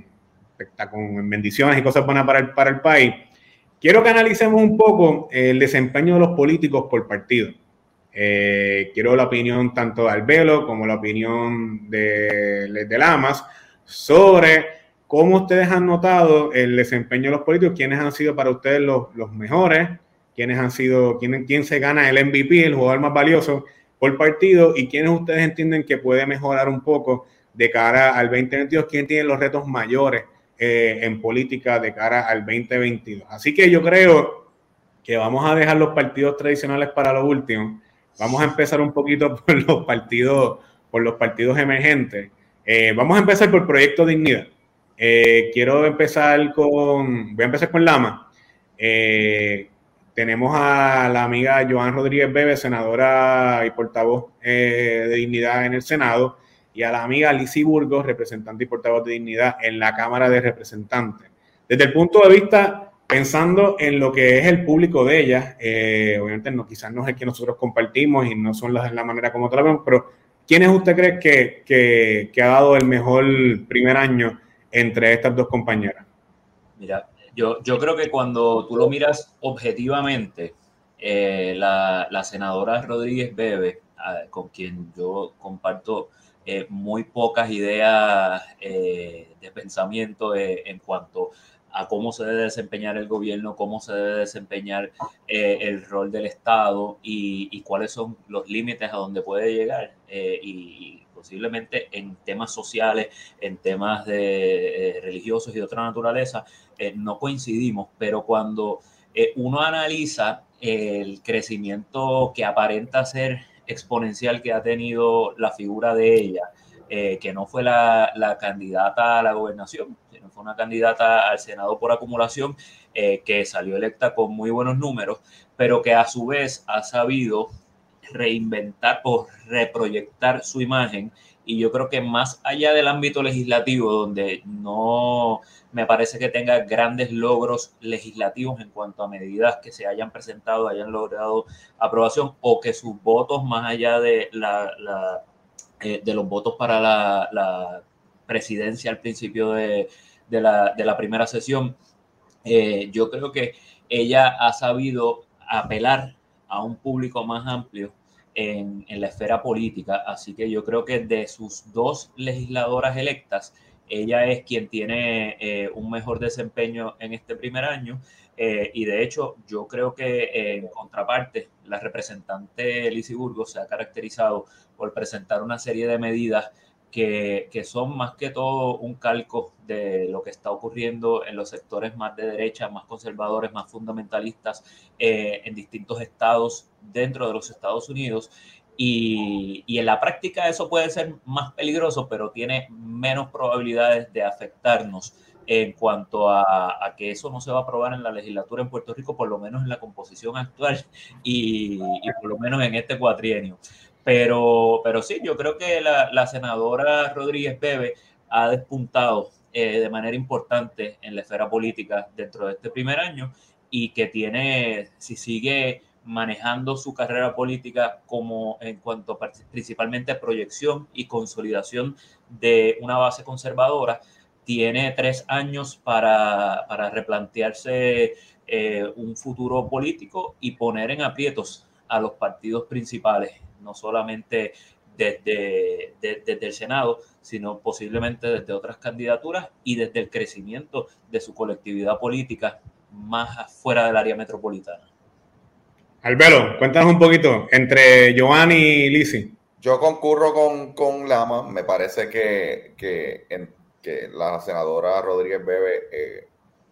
bendiciones y cosas buenas para el país. Quiero que analicemos un poco el desempeño de los políticos por partido. Quiero la opinión tanto de Albelo como la opinión de Lamas sobre ¿cómo ustedes han notado el desempeño de los políticos? ¿Quiénes han sido para ustedes los mejores? ¿Quién se gana el MVP, el jugador más valioso por partido? ¿Y quiénes ustedes entienden que puede mejorar un poco de cara al 2022? ¿Quién tiene los retos mayores en política de cara al 2022? Así que yo creo que vamos a dejar los partidos tradicionales para lo último. Vamos a empezar un poquito por los partidos emergentes. Vamos a empezar por Proyecto Dignidad. Voy a empezar con Lama. Tenemos a la amiga Joan Rodríguez Bebe, senadora y portavoz de Dignidad en el Senado, y a la amiga Lizy Burgos, representante y portavoz de Dignidad en la Cámara de Representantes. Desde el punto de vista, pensando en lo que es el público de ellas, obviamente quizás no es el que nosotros compartimos y no son la manera como lo vemos, pero ¿quiénes usted cree que ha dado el mejor primer año entre estas dos compañeras? Mira, yo creo que cuando tú lo miras objetivamente, la senadora Rodríguez Bebe, con quien yo comparto muy pocas ideas de pensamiento en cuanto a cómo se debe desempeñar el gobierno, cómo se debe desempeñar el rol del Estado y cuáles son los límites a donde puede llegar y posiblemente en temas sociales, en temas religiosos y de otra naturaleza, no coincidimos, pero cuando uno analiza el crecimiento que aparenta ser exponencial que ha tenido la figura de ella, que no fue la candidata a la gobernación, sino fue una candidata al Senado por acumulación, que salió electa con muy buenos números, pero que a su vez ha sabido reinventar o reproyectar su imagen. Y yo creo que más allá del ámbito legislativo, donde no me parece que tenga grandes logros legislativos en cuanto a medidas que se hayan presentado, hayan logrado aprobación, o que sus votos, más allá de los votos para la presidencia al principio de la primera sesión, yo creo que ella ha sabido apelar a un público más amplio en la esfera política, así que yo creo que de sus dos legisladoras electas, ella es quien tiene un mejor desempeño en este primer año, y de hecho yo creo que en contraparte la representante Lizy Burgos se ha caracterizado por presentar una serie de medidas que son más que todo un calco de lo que está ocurriendo en los sectores más de derecha, más conservadores, más fundamentalistas en distintos estados dentro de los Estados Unidos. Y en la práctica eso puede ser más peligroso, pero tiene menos probabilidades de afectarnos en cuanto a que eso no se va a aprobar en la legislatura en Puerto Rico, por lo menos en la composición actual y por lo menos en este cuatrienio. Pero sí, yo creo que la senadora Rodríguez Bebe ha despuntado de manera importante en la esfera política dentro de este primer año y que tiene, si sigue manejando su carrera política como en cuanto principalmente a proyección y consolidación de una base conservadora, tiene 3 años para replantearse un futuro político y poner en aprietos a los partidos principales, no solamente desde el Senado, sino posiblemente desde otras candidaturas y desde el crecimiento de su colectividad política más fuera del área metropolitana. Albelo, cuéntanos un poquito entre Giovanni y Lisi. Yo concurro con Lama. Me parece que la senadora Rodríguez Bebe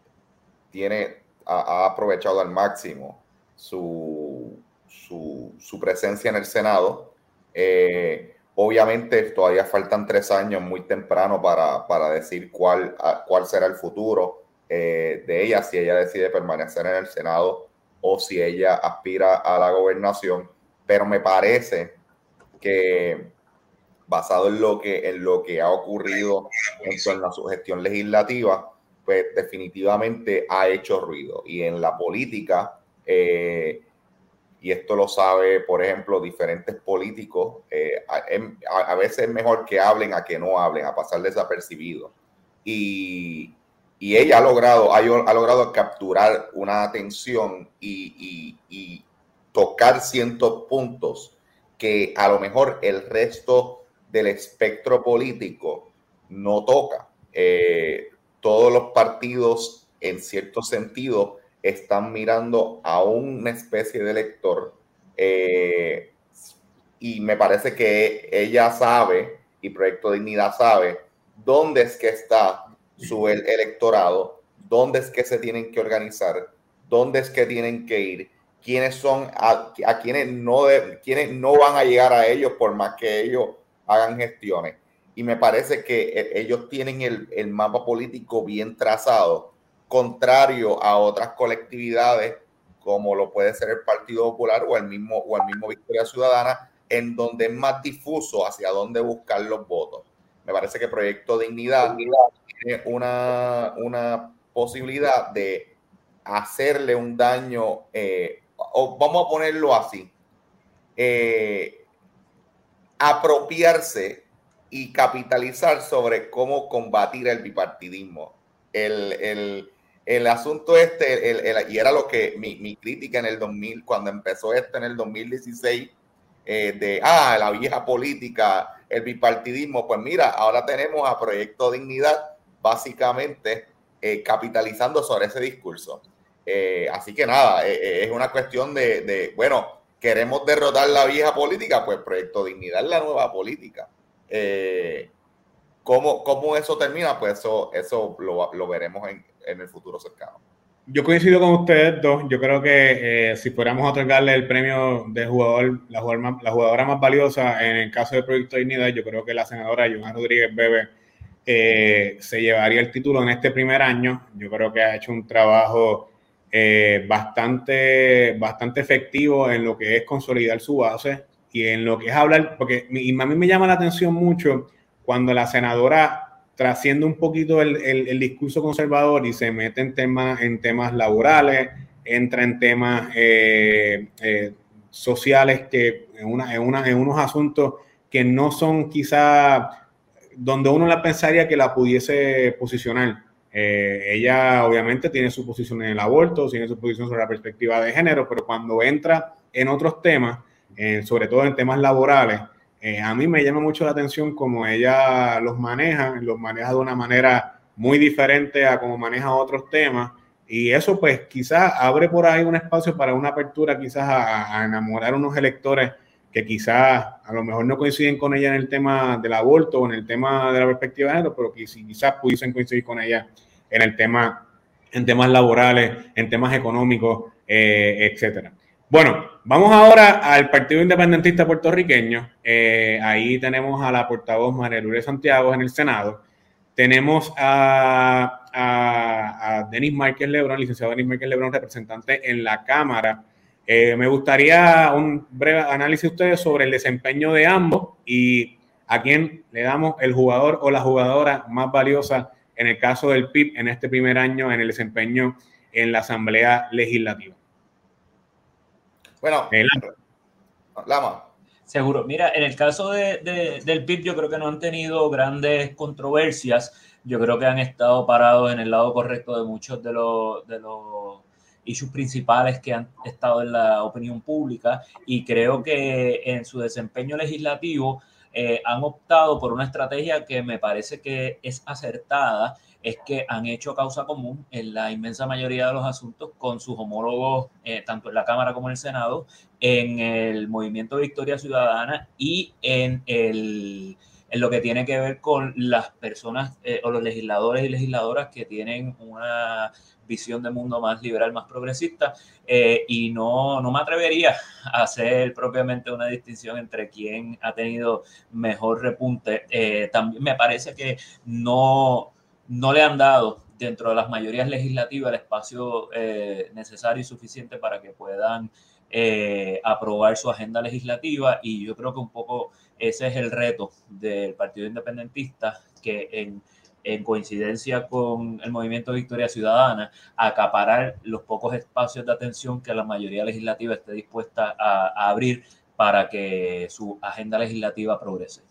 ha aprovechado al máximo su presencia en el Senado. Obviamente todavía faltan 3 años, muy temprano para decir cuál será el futuro de ella, si ella decide permanecer en el Senado o si ella aspira a la gobernación, pero me parece que basado en lo que ha ocurrido en torno a su gestión legislativa, pues definitivamente ha hecho ruido. Y en la política, y esto lo sabe, por ejemplo, diferentes políticos, a veces es mejor que hablen a que no hablen, a pasar desapercibido. Y ella ha logrado capturar una atención y tocar ciertos puntos que a lo mejor el resto del espectro político no toca. Todos los partidos, en cierto sentido, están mirando a una especie de elector, y me parece que ella sabe, y Proyecto Dignidad sabe, dónde es que está su electorado, dónde es que se tienen que organizar, dónde es que tienen que ir, quiénes son a quienes no van a llegar a ellos por más que ellos hagan gestiones. Y me parece que ellos tienen el mapa político bien trazado, contrario a otras colectividades como lo puede ser el Partido Popular o el mismo Victoria Ciudadana, en donde es más difuso hacia dónde buscar los votos. Me parece que Proyecto Dignidad tiene una posibilidad de hacerle un daño, o vamos a ponerlo así, apropiarse y capitalizar sobre cómo combatir el bipartidismo. El asunto y era lo que mi crítica en el 2000, cuando empezó esto en el 2016, la vieja política, el bipartidismo, pues mira, ahora tenemos a Proyecto Dignidad básicamente capitalizando sobre ese discurso. Así que nada, es una cuestión bueno, queremos derrotar la vieja política, pues Proyecto Dignidad es la nueva política. ¿Cómo eso termina? Pues eso lo veremos en el futuro cercano. Yo coincido con ustedes dos. Yo creo que si fuéramos a otorgarle el premio de la jugadora más valiosa en el caso de Proyecto Dignidad, yo creo que la senadora Giovanna Rodríguez Bebe se llevaría el título en este primer año. Yo creo que ha hecho un trabajo bastante efectivo en lo que es consolidar su base y en lo que es hablar, porque a mí me llama la atención mucho cuando la senadora trasciende un poquito el discurso conservador y se mete en temas laborales, entra en temas sociales, que en unos asuntos que no son quizá donde uno la pensaría que la pudiese posicionar. Ella obviamente tiene su posición en el aborto, tiene su posición sobre la perspectiva de género, pero cuando entra en otros temas, sobre todo en temas laborales, a mí me llama mucho la atención cómo ella los maneja de una manera muy diferente a cómo maneja otros temas, y eso pues quizás abre por ahí un espacio para una apertura quizás a enamorar a unos electores que quizás a lo mejor no coinciden con ella en el tema del aborto o en el tema de la perspectiva de género, pero que quizás pudiesen coincidir con ella en temas laborales, en temas económicos, etcétera. Bueno, vamos ahora al Partido Independentista Puertorriqueño. Ahí tenemos a la portavoz María Lourdes Santiago en el Senado. Tenemos a Denis Márquez Lebrón, licenciado Denis Márquez Lebrón, representante en la Cámara. Me gustaría un breve análisis de ustedes sobre el desempeño de ambos y a quién le damos el jugador o la jugadora más valiosa en el caso del PIB en este primer año en el desempeño en la Asamblea Legislativa. Bueno, Lama. Seguro. Mira, en el caso del PIB yo creo que no han tenido grandes controversias. Yo creo que han estado parados en el lado correcto de muchos de los issues principales que han estado en la opinión pública, y creo que en su desempeño legislativo han optado por una estrategia que me parece que es acertada. Es que han hecho causa común en la inmensa mayoría de los asuntos con sus homólogos, tanto en la Cámara como en el Senado, en el Movimiento Victoria Ciudadana y en lo que tiene que ver con las personas o los legisladores y legisladoras que tienen una visión de mundo más liberal, más progresista, y no me atrevería a hacer propiamente una distinción entre quién ha tenido mejor repunte. También me parece que no le han dado dentro de las mayorías legislativas el espacio necesario y suficiente para que puedan aprobar su agenda legislativa, y yo creo que un poco ese es el reto del Partido Independentista, que en coincidencia con el Movimiento Victoria Ciudadana, acaparar los pocos espacios de atención que la mayoría legislativa esté dispuesta a abrir para que su agenda legislativa progrese.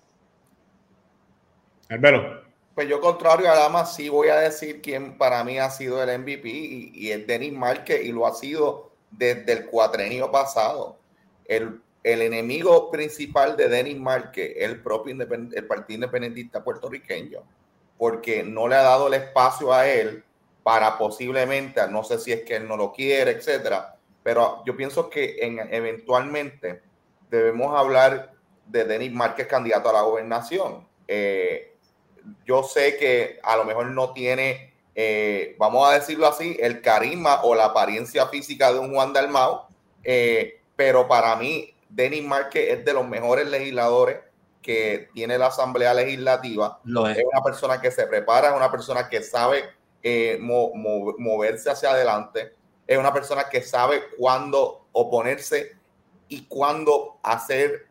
Albero. Pues yo, contrario a Lama, sí voy a decir quién para mí ha sido el MVP, y es Denis Márquez, y lo ha sido desde el cuatrenio pasado. El enemigo principal de Denis Márquez es el propio el Partido Independentista puertorriqueño, porque no le ha dado el espacio a él para posiblemente, no sé si es que él no lo quiere, etcétera, pero yo pienso que eventualmente debemos hablar de Denis Márquez candidato a la gobernación. Yo sé que a lo mejor no tiene, vamos a decirlo así, el carisma o la apariencia física de un Juan Dalmau, pero para mí Denis Márquez es de los mejores legisladores que tiene la Asamblea Legislativa. Es una persona que se prepara, es una persona que sabe moverse hacia adelante, es una persona que sabe cuándo oponerse y cuándo hacer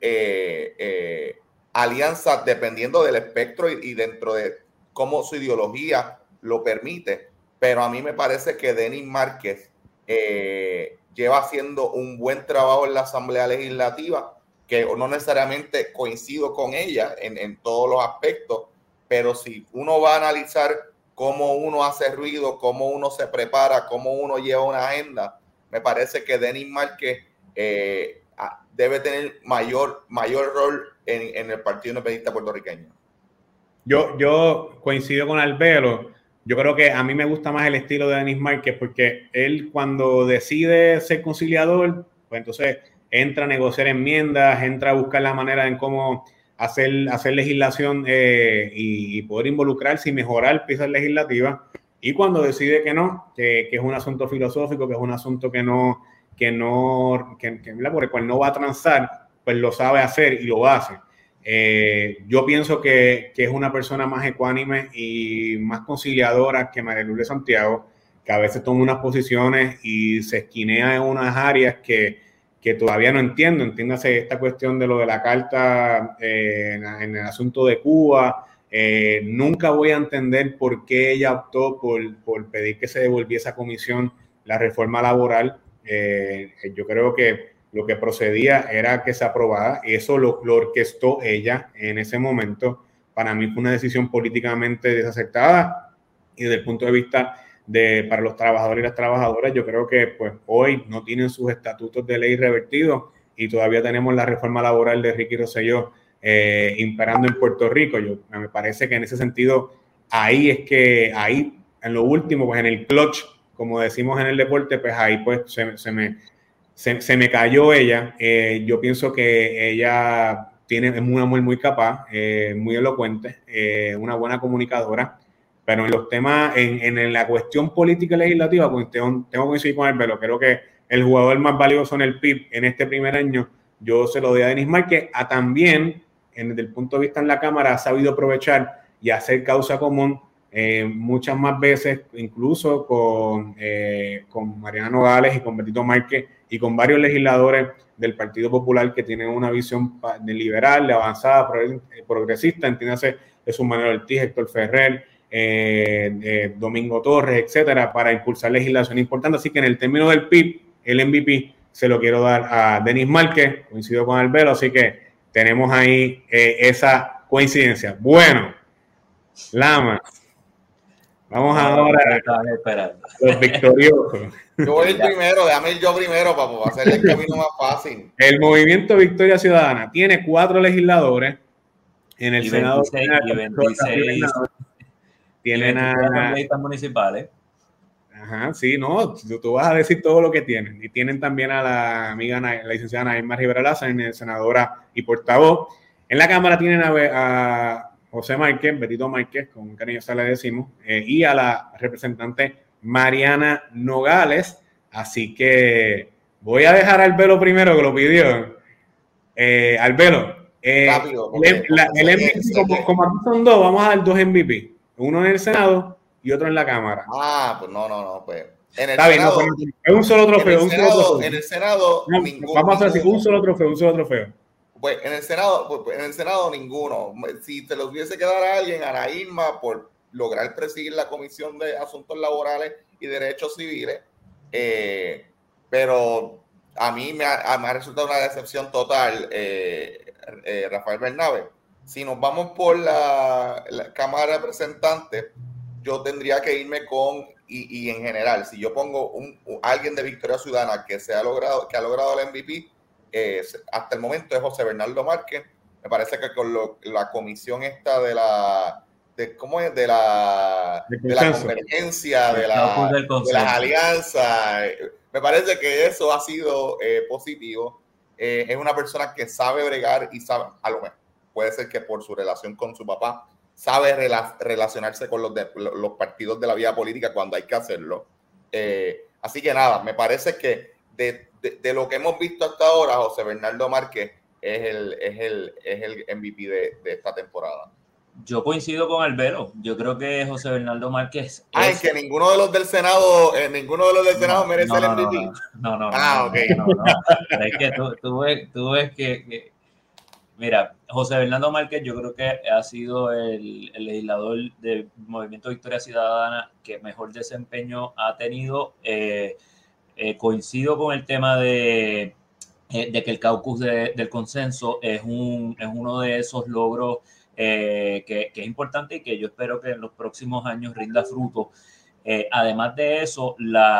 alianzas dependiendo del espectro y dentro de cómo su ideología lo permite. Pero a mí me parece que Denis Márquez lleva haciendo un buen trabajo en la Asamblea Legislativa, que no necesariamente coincido con ella en todos los aspectos, pero si uno va a analizar cómo uno hace ruido, cómo uno se prepara, cómo uno lleva una agenda, me parece que Denis Márquez debe tener mayor rol en el Partido Independentista puertorriqueño. Yo coincido con Albero. Yo creo que a mí me gusta más el estilo de Denis Márquez, porque él, cuando decide ser conciliador, pues entonces entra a negociar enmiendas, entra a buscar la manera en cómo hacer legislación y poder involucrarse y mejorar piezas legislativas. Y cuando decide que no, que es un asunto filosófico, que es un asunto que por el cual no va a transar, pues lo sabe hacer y lo hace. Yo pienso que es una persona más ecuánime y más conciliadora que María Lourdes Santiago, que a veces toma unas posiciones y se esquinea en unas áreas que todavía no entiendo. Entiéndase esta cuestión de lo de la carta en el asunto de Cuba. Nunca voy a entender por qué ella optó por pedir que se devolviese a comisión la reforma laboral. Yo creo que lo que procedía era que se aprobara. Eso lo orquestó ella en ese momento. Para mí fue una decisión políticamente desacertada, y desde el punto de vista para los trabajadores y las trabajadoras, yo creo que pues hoy no tienen sus estatutos de ley revertidos, y todavía tenemos la reforma laboral de Ricky Rosselló imperando en Puerto Rico. Me parece que en ese sentido, ahí en lo último, pues en el clutch, como decimos en el deporte, pues ahí pues se me cayó ella. Yo pienso que ella es una mujer muy capaz, muy elocuente, una buena comunicadora, pero en los temas, en la cuestión política y legislativa, pues tengo que coincidir con Albero. Creo que el jugador más valioso en el PIB en este primer año, yo se lo doy a Denis Márquez. También, desde el punto de vista en la Cámara, ha sabido aprovechar y hacer causa común muchas más veces, incluso con Mariana Nogales y con Betito Márquez y con varios legisladores del Partido Popular que tienen una visión de liberal, de avanzada, progresista, entiéndase Jesús Manuel Ortiz, Héctor Ferrer, Domingo Torres, etcétera, para impulsar legislación importante. Así que en el término del PIB, el MVP se lo quiero dar a Denis Márquez, coincido con Albelo, así que tenemos ahí esa coincidencia. Bueno, Lama, vamos ahora a los victoriosos. Yo voy primero, déjame ir yo primero para hacerle el camino más fácil. El Movimiento Victoria Ciudadana tiene 4 legisladores en el Senado. 26 tienen a asambleístas municipales. Ajá, sí, no, tú vas a decir todo lo que tienen. Y tienen también a la amiga, la licenciada Naima Rivera Lázaro, senadora y portavoz. En la Cámara tienen a José Márquez, Betito Márquez, con cariño le decimos, y a la representante Mariana Nogales. Así que voy a dejar a Albelo primero, que lo pidió. Albelo, rápido, el MVP, como aquí son 2, vamos a dar 2 MVP. Uno en el Senado y otro en la Cámara. Pues no, pues. En el Está Senado, bien, es un solo trofeo. En el Senado, no, vamos a hacer así, un solo trofeo. Pues en el Senado ninguno. Si te lo hubiese que dar a alguien, a la Irma, por lograr presidir la Comisión de Asuntos Laborales y Derechos Civiles, pero a mí me ha resultado una decepción total Rafael Bernabe. Si nos vamos por la Cámara de Representantes, yo tendría que irme con, y en general, si yo pongo alguien de Victoria Ciudadana que ha logrado el MVP, hasta el momento es José Bernardo Márquez. Me parece que con la comisión esta de la convergencia, de las alianzas, me parece que eso ha sido positivo. Es una persona que sabe bregar y sabe, a lo mejor puede ser que por su relación con su papá, sabe relacionarse con los partidos de la vida política cuando hay que hacerlo. Así que nada, me parece que de lo que hemos visto hasta ahora, José Bernardo Márquez es el MVP de esta temporada. Yo coincido con Albelo. Yo creo que José Bernardo Márquez. Es que ninguno de los del Senado, merece el MVP. No. Ok. No. Es que tú ves que mira, José Bernardo Márquez, yo creo que ha sido el legislador del Movimiento Victoria Ciudadana que mejor desempeño ha tenido. Coincido con el tema de que el caucus del consenso es uno de esos logros que es importante y que yo espero que en los próximos años rinda fruto. Además de eso,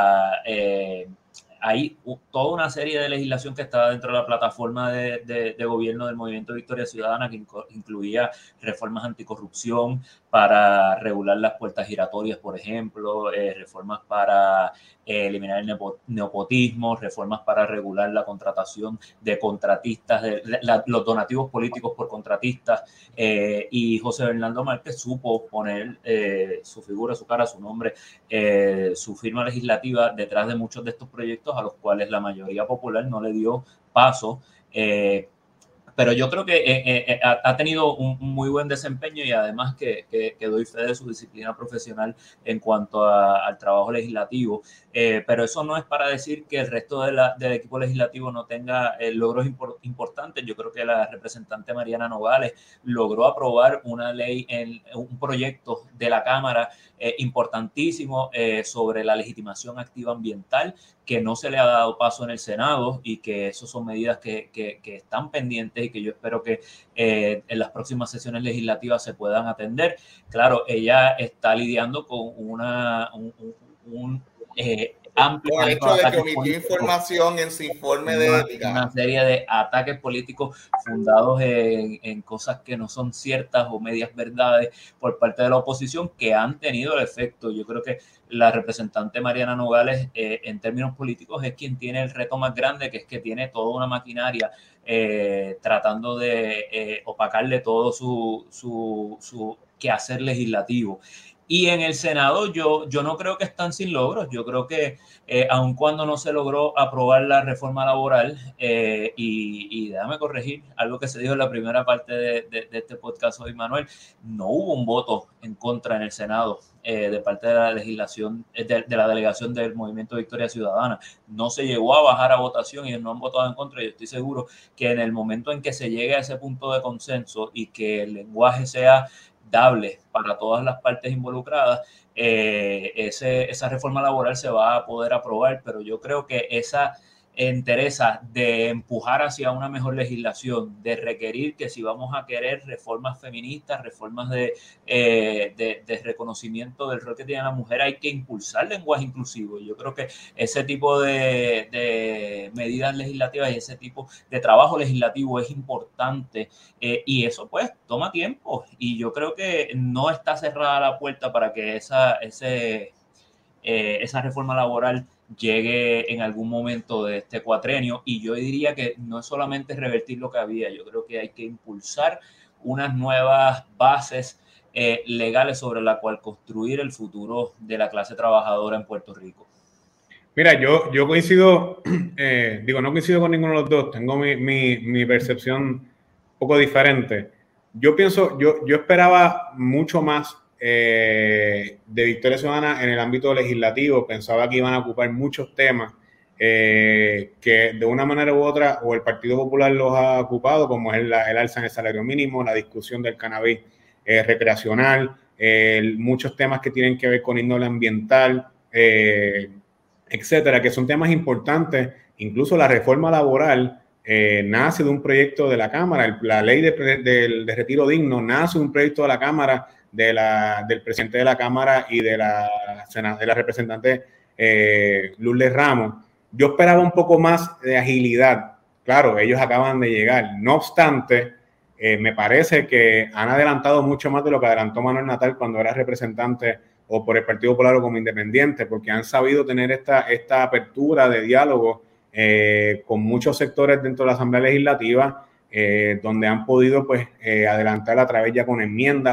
hay toda una serie de legislación que estaba dentro de la plataforma de gobierno del Movimiento Victoria Ciudadana, que incluía reformas anticorrupción para regular las puertas giratorias, por ejemplo, reformas para eliminar el nepotismo, reformas para regular la contratación de contratistas, los donativos políticos por contratistas, y José Bernardo Márquez supo poner su figura, su cara, su nombre, su firma legislativa detrás de muchos de estos proyectos a los cuales la mayoría popular no le dio paso. Pero yo creo que ha tenido un muy buen desempeño y además que doy fe de su disciplina profesional en cuanto al trabajo legislativo. Pero eso no es para decir que el resto del equipo legislativo no tenga logros importantes. Yo creo que la representante Mariana Nogales logró aprobar una ley, un proyecto de la Cámara importantísimo sobre la legitimación activa ambiental, que no se le ha dado paso en el Senado y que esas son medidas que están pendientes y que yo espero que en las próximas sesiones legislativas se puedan atender. Claro, ella está lidiando con un amplio... Con el hecho de que omitió información en su informe de ética. Una serie de ataques políticos fundados en cosas que no son ciertas o medias verdades por parte de la oposición que han tenido el efecto. Yo creo que la representante Mariana Nogales, en términos políticos, es quien tiene el reto más grande, que es que tiene toda una maquinaria tratando de opacarle todo su quehacer legislativo. Y en el Senado yo no creo que están sin logros. Yo creo que aun cuando no se logró aprobar la reforma laboral, y déjame corregir algo que se dijo en la primera parte de este podcast hoy, Manuel, no hubo un voto en contra en el Senado de parte de la legislación, de la delegación del Movimiento Victoria Ciudadana. No se llegó a bajar a votación y no han votado en contra. Yo estoy seguro que en el momento en que se llegue a ese punto de consenso y que el lenguaje sea dable para todas las partes involucradas, esa reforma laboral se va a poder aprobar, pero yo creo que esa interesa de empujar hacia una mejor legislación, de requerir que si vamos a querer reformas feministas, reformas de reconocimiento del rol que tiene la mujer, hay que impulsar lenguaje inclusivo. Yo creo que ese tipo de medidas legislativas y ese tipo de trabajo legislativo es importante, y eso pues toma tiempo, y yo creo que no está cerrada la puerta para que esa reforma laboral llegue en algún momento de este cuatrenio, y yo diría que no es solamente revertir lo que había, yo creo que hay que impulsar unas nuevas bases legales sobre la cual construir el futuro de la clase trabajadora en Puerto Rico. Mira, yo coincido, no coincido con ninguno de los dos, tengo mi percepción un poco diferente. Yo esperaba mucho más de Victoria Ciudadana en el ámbito legislativo. Pensaba que iban a ocupar muchos temas que de una manera u otra o el Partido Popular los ha ocupado, como es el alza en el salario mínimo, la discusión del cannabis recreacional, muchos temas que tienen que ver con índole ambiental, etcétera, que son temas importantes. Incluso la reforma laboral nace de un proyecto de la Cámara. La ley de retiro digno nace de un proyecto de la Cámara, del presidente de la Cámara y de la representante Lourdes Ramos. Yo esperaba un poco más de agilidad. Claro, ellos acaban de llegar. No obstante, me parece que han adelantado mucho más de lo que adelantó Manuel Natal cuando era representante o por el Partido Popular o como independiente, porque han sabido tener esta apertura de diálogo con muchos sectores dentro de la Asamblea Legislativa, donde han podido adelantar a través ya con enmiendas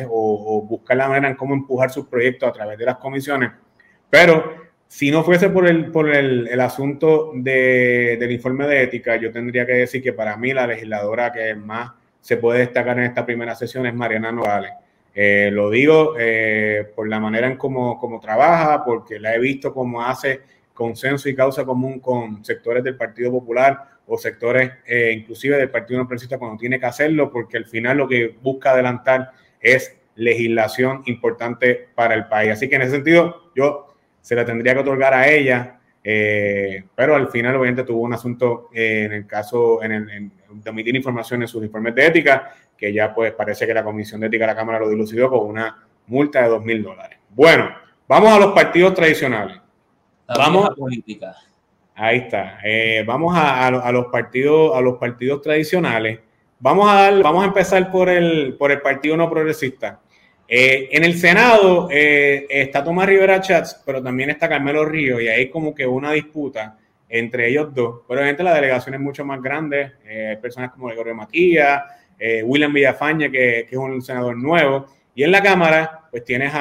o buscar la manera en cómo empujar sus proyectos a través de las comisiones. Pero si no fuese por el asunto del informe de ética, yo tendría que decir que para mí la legisladora que más se puede destacar en esta primera sesión es Mariana Nogales. Lo digo por la manera en cómo trabaja, porque la he visto cómo hace consenso y causa común con sectores del Partido Popular o sectores inclusive del Partido No Progresista cuando tiene que hacerlo, porque al final lo que busca adelantar es legislación importante para el país. Así que en ese sentido yo se la tendría que otorgar a ella, pero al final obviamente tuvo un asunto en el caso de omitir información en sus informes de ética, que ya pues parece que la Comisión de Ética de la Cámara lo dilucidó con una multa de $2,000. Bueno, vamos a los partidos tradicionales. Vamos a política. Ahí está. Vamos a los partidos tradicionales. Vamos a empezar por el Partido No Progresista. En el Senado está Tomás Rivera Schatz, pero también está Carmelo Ríos, y hay como que una disputa entre ellos dos. Pero obviamente la delegación es mucho más grande. Hay personas como Gregorio Matías, William Villafañe, que es un senador nuevo. Y en la Cámara, pues tienes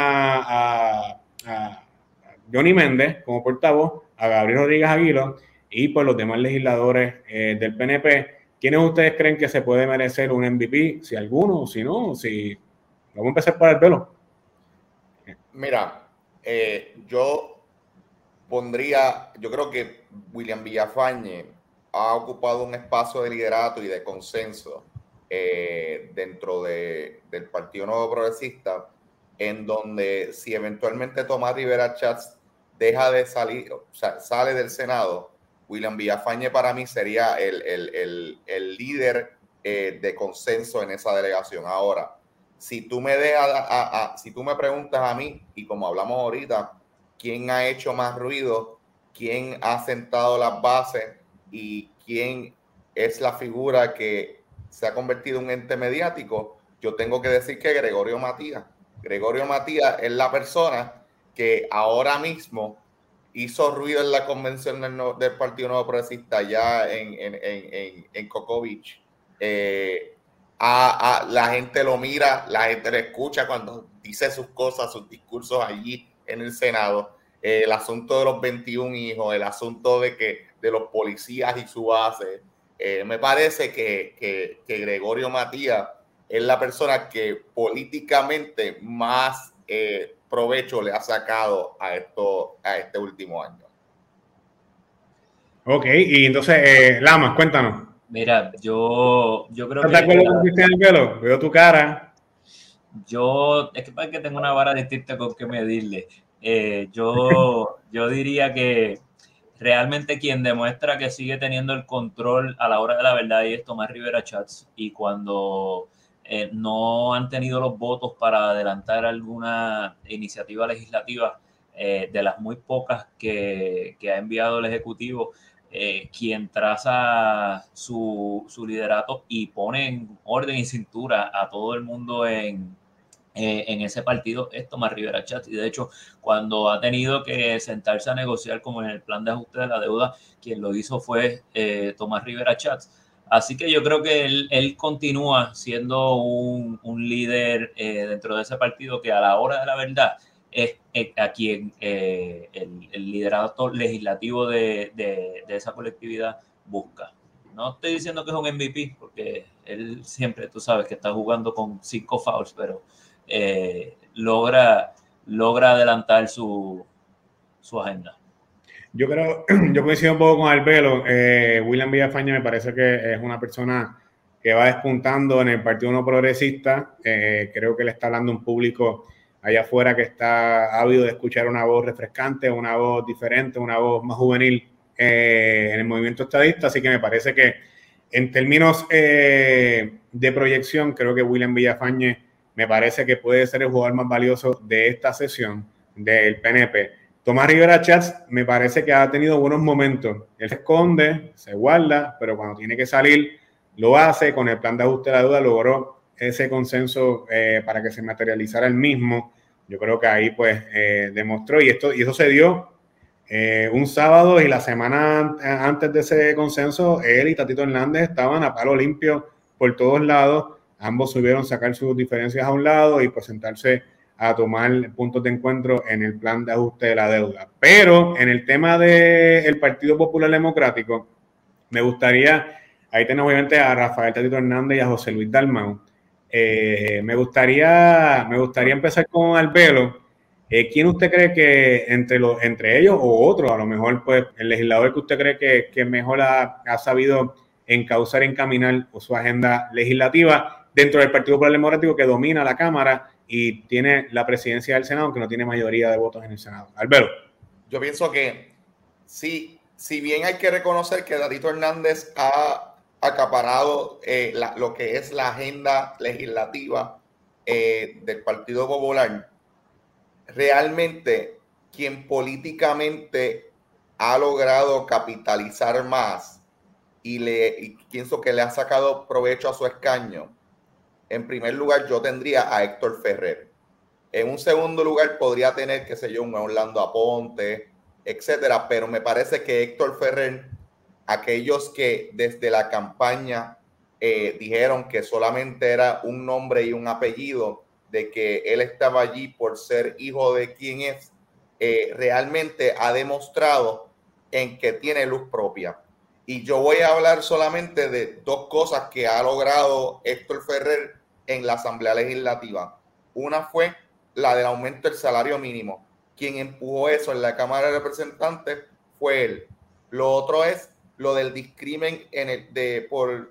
a Johnny Méndez como portavoz, a Gabriel Rodríguez Aguiló y pues los demás legisladores del PNP. ¿Quiénes ustedes creen que se puede merecer un MVP? Si alguno, si no, vamos a empezar por el pelo. Mira, yo creo que William Villafañe ha ocupado un espacio de liderato y de consenso dentro del Partido Nuevo Progresista, en donde si eventualmente Tomás Rivera Schatz deja de salir, o sea, sale del Senado, William Villafañe para mí sería el líder de consenso en esa delegación. Ahora, si tú me preguntas a mí, y como hablamos ahorita, ¿quién ha hecho más ruido? ¿Quién ha sentado las bases? ¿Y quién es la figura que se ha convertido en un ente mediático? Yo tengo que decir que Gregorio Matías. Gregorio Matías es la persona que ahora mismo hizo ruido en la convención del Partido Nuevo Progresista ya en Cocoa Beach. la gente lo mira, la gente lo escucha cuando dice sus cosas, sus discursos allí en el Senado. El asunto de los 21 hijos, el asunto de los policías y su base. Me parece que Gregorio Matías es la persona que políticamente más provecho le ha sacado a este último año. Ok, y entonces, Lamas, cuéntanos. Mira, yo creo ¿Estás de acuerdo con Cristian Albelo? Veo tu cara. Es que parece que tengo una vara distinta con qué medirle. Yo diría que realmente quien demuestra que sigue teniendo el control a la hora de la verdad es Tomás Rivera Chats, y cuando no han tenido los votos para adelantar alguna iniciativa legislativa, de las muy pocas que ha enviado el Ejecutivo, quien traza su liderato y pone en orden y cintura a todo el mundo en ese partido es Tomás Rivera Chats. Y de hecho, cuando ha tenido que sentarse a negociar como en el plan de ajuste de la deuda, quien lo hizo fue Tomás Rivera Chats. Así que yo creo que él continúa siendo un líder dentro de ese partido que a la hora de la verdad es a quien el liderato legislativo de esa colectividad busca. No estoy diciendo que es un MVP, porque él siempre, tú sabes, que está jugando con 5 fouls, pero logra adelantar su agenda. Yo coincido un poco con Albelo. William Villafañe me parece que es una persona que va despuntando en el Partido No Progresista. Creo que le está hablando a un público allá afuera que está ávido de escuchar una voz refrescante, una voz diferente, una voz más juvenil en el movimiento estadista. Así que me parece que en términos de proyección, creo que William Villafañe me parece que puede ser el jugador más valioso de esta sesión del PNP. Tomás Rivera Chats me parece que ha tenido buenos momentos. Él se esconde, se guarda, pero cuando tiene que salir, lo hace. Con el plan de ajuste de la deuda logró ese consenso para que se materializara el mismo. Yo creo que ahí pues demostró, y eso se dio un sábado, y la semana antes de ese consenso, él y Tatito Hernández estaban a palo limpio por todos lados. Ambos subieron sacar sus diferencias a un lado y presentarse a tomar puntos de encuentro en el plan de ajuste de la deuda. Pero en el tema del Partido Popular Democrático, me gustaría, ahí tenemos obviamente a Rafael Tatito Hernández y a José Luis Dalmau. Me gustaría empezar con Albelo. ¿Quién usted cree que entre ellos o otros, a lo mejor pues el legislador que usted cree que mejor ha sabido encauzar, encaminar su agenda legislativa dentro del Partido Popular Democrático, que domina la Cámara y tiene la presidencia del Senado, aunque no tiene mayoría de votos en el Senado? Albelo. Yo pienso que sí, si bien hay que reconocer que Tatito Hernández ha acaparado lo que es la agenda legislativa del Partido Popular, realmente quien políticamente ha logrado capitalizar más y pienso que le ha sacado provecho a su escaño, en primer lugar yo tendría a Héctor Ferrer. En un segundo lugar podría tener, qué sé yo, un Orlando Aponte, etcétera, pero me parece que Héctor Ferrer, aquellos que desde la campaña dijeron que solamente era un nombre y un apellido, de que él estaba allí por ser hijo de quien es, realmente ha demostrado en que tiene luz propia. Y yo voy a hablar solamente de 2 cosas que ha logrado Héctor Ferrer en la Asamblea Legislativa. Una fue la del aumento del salario mínimo. Quien empujó eso en la Cámara de Representantes fue él. Lo otro es lo del discrimen por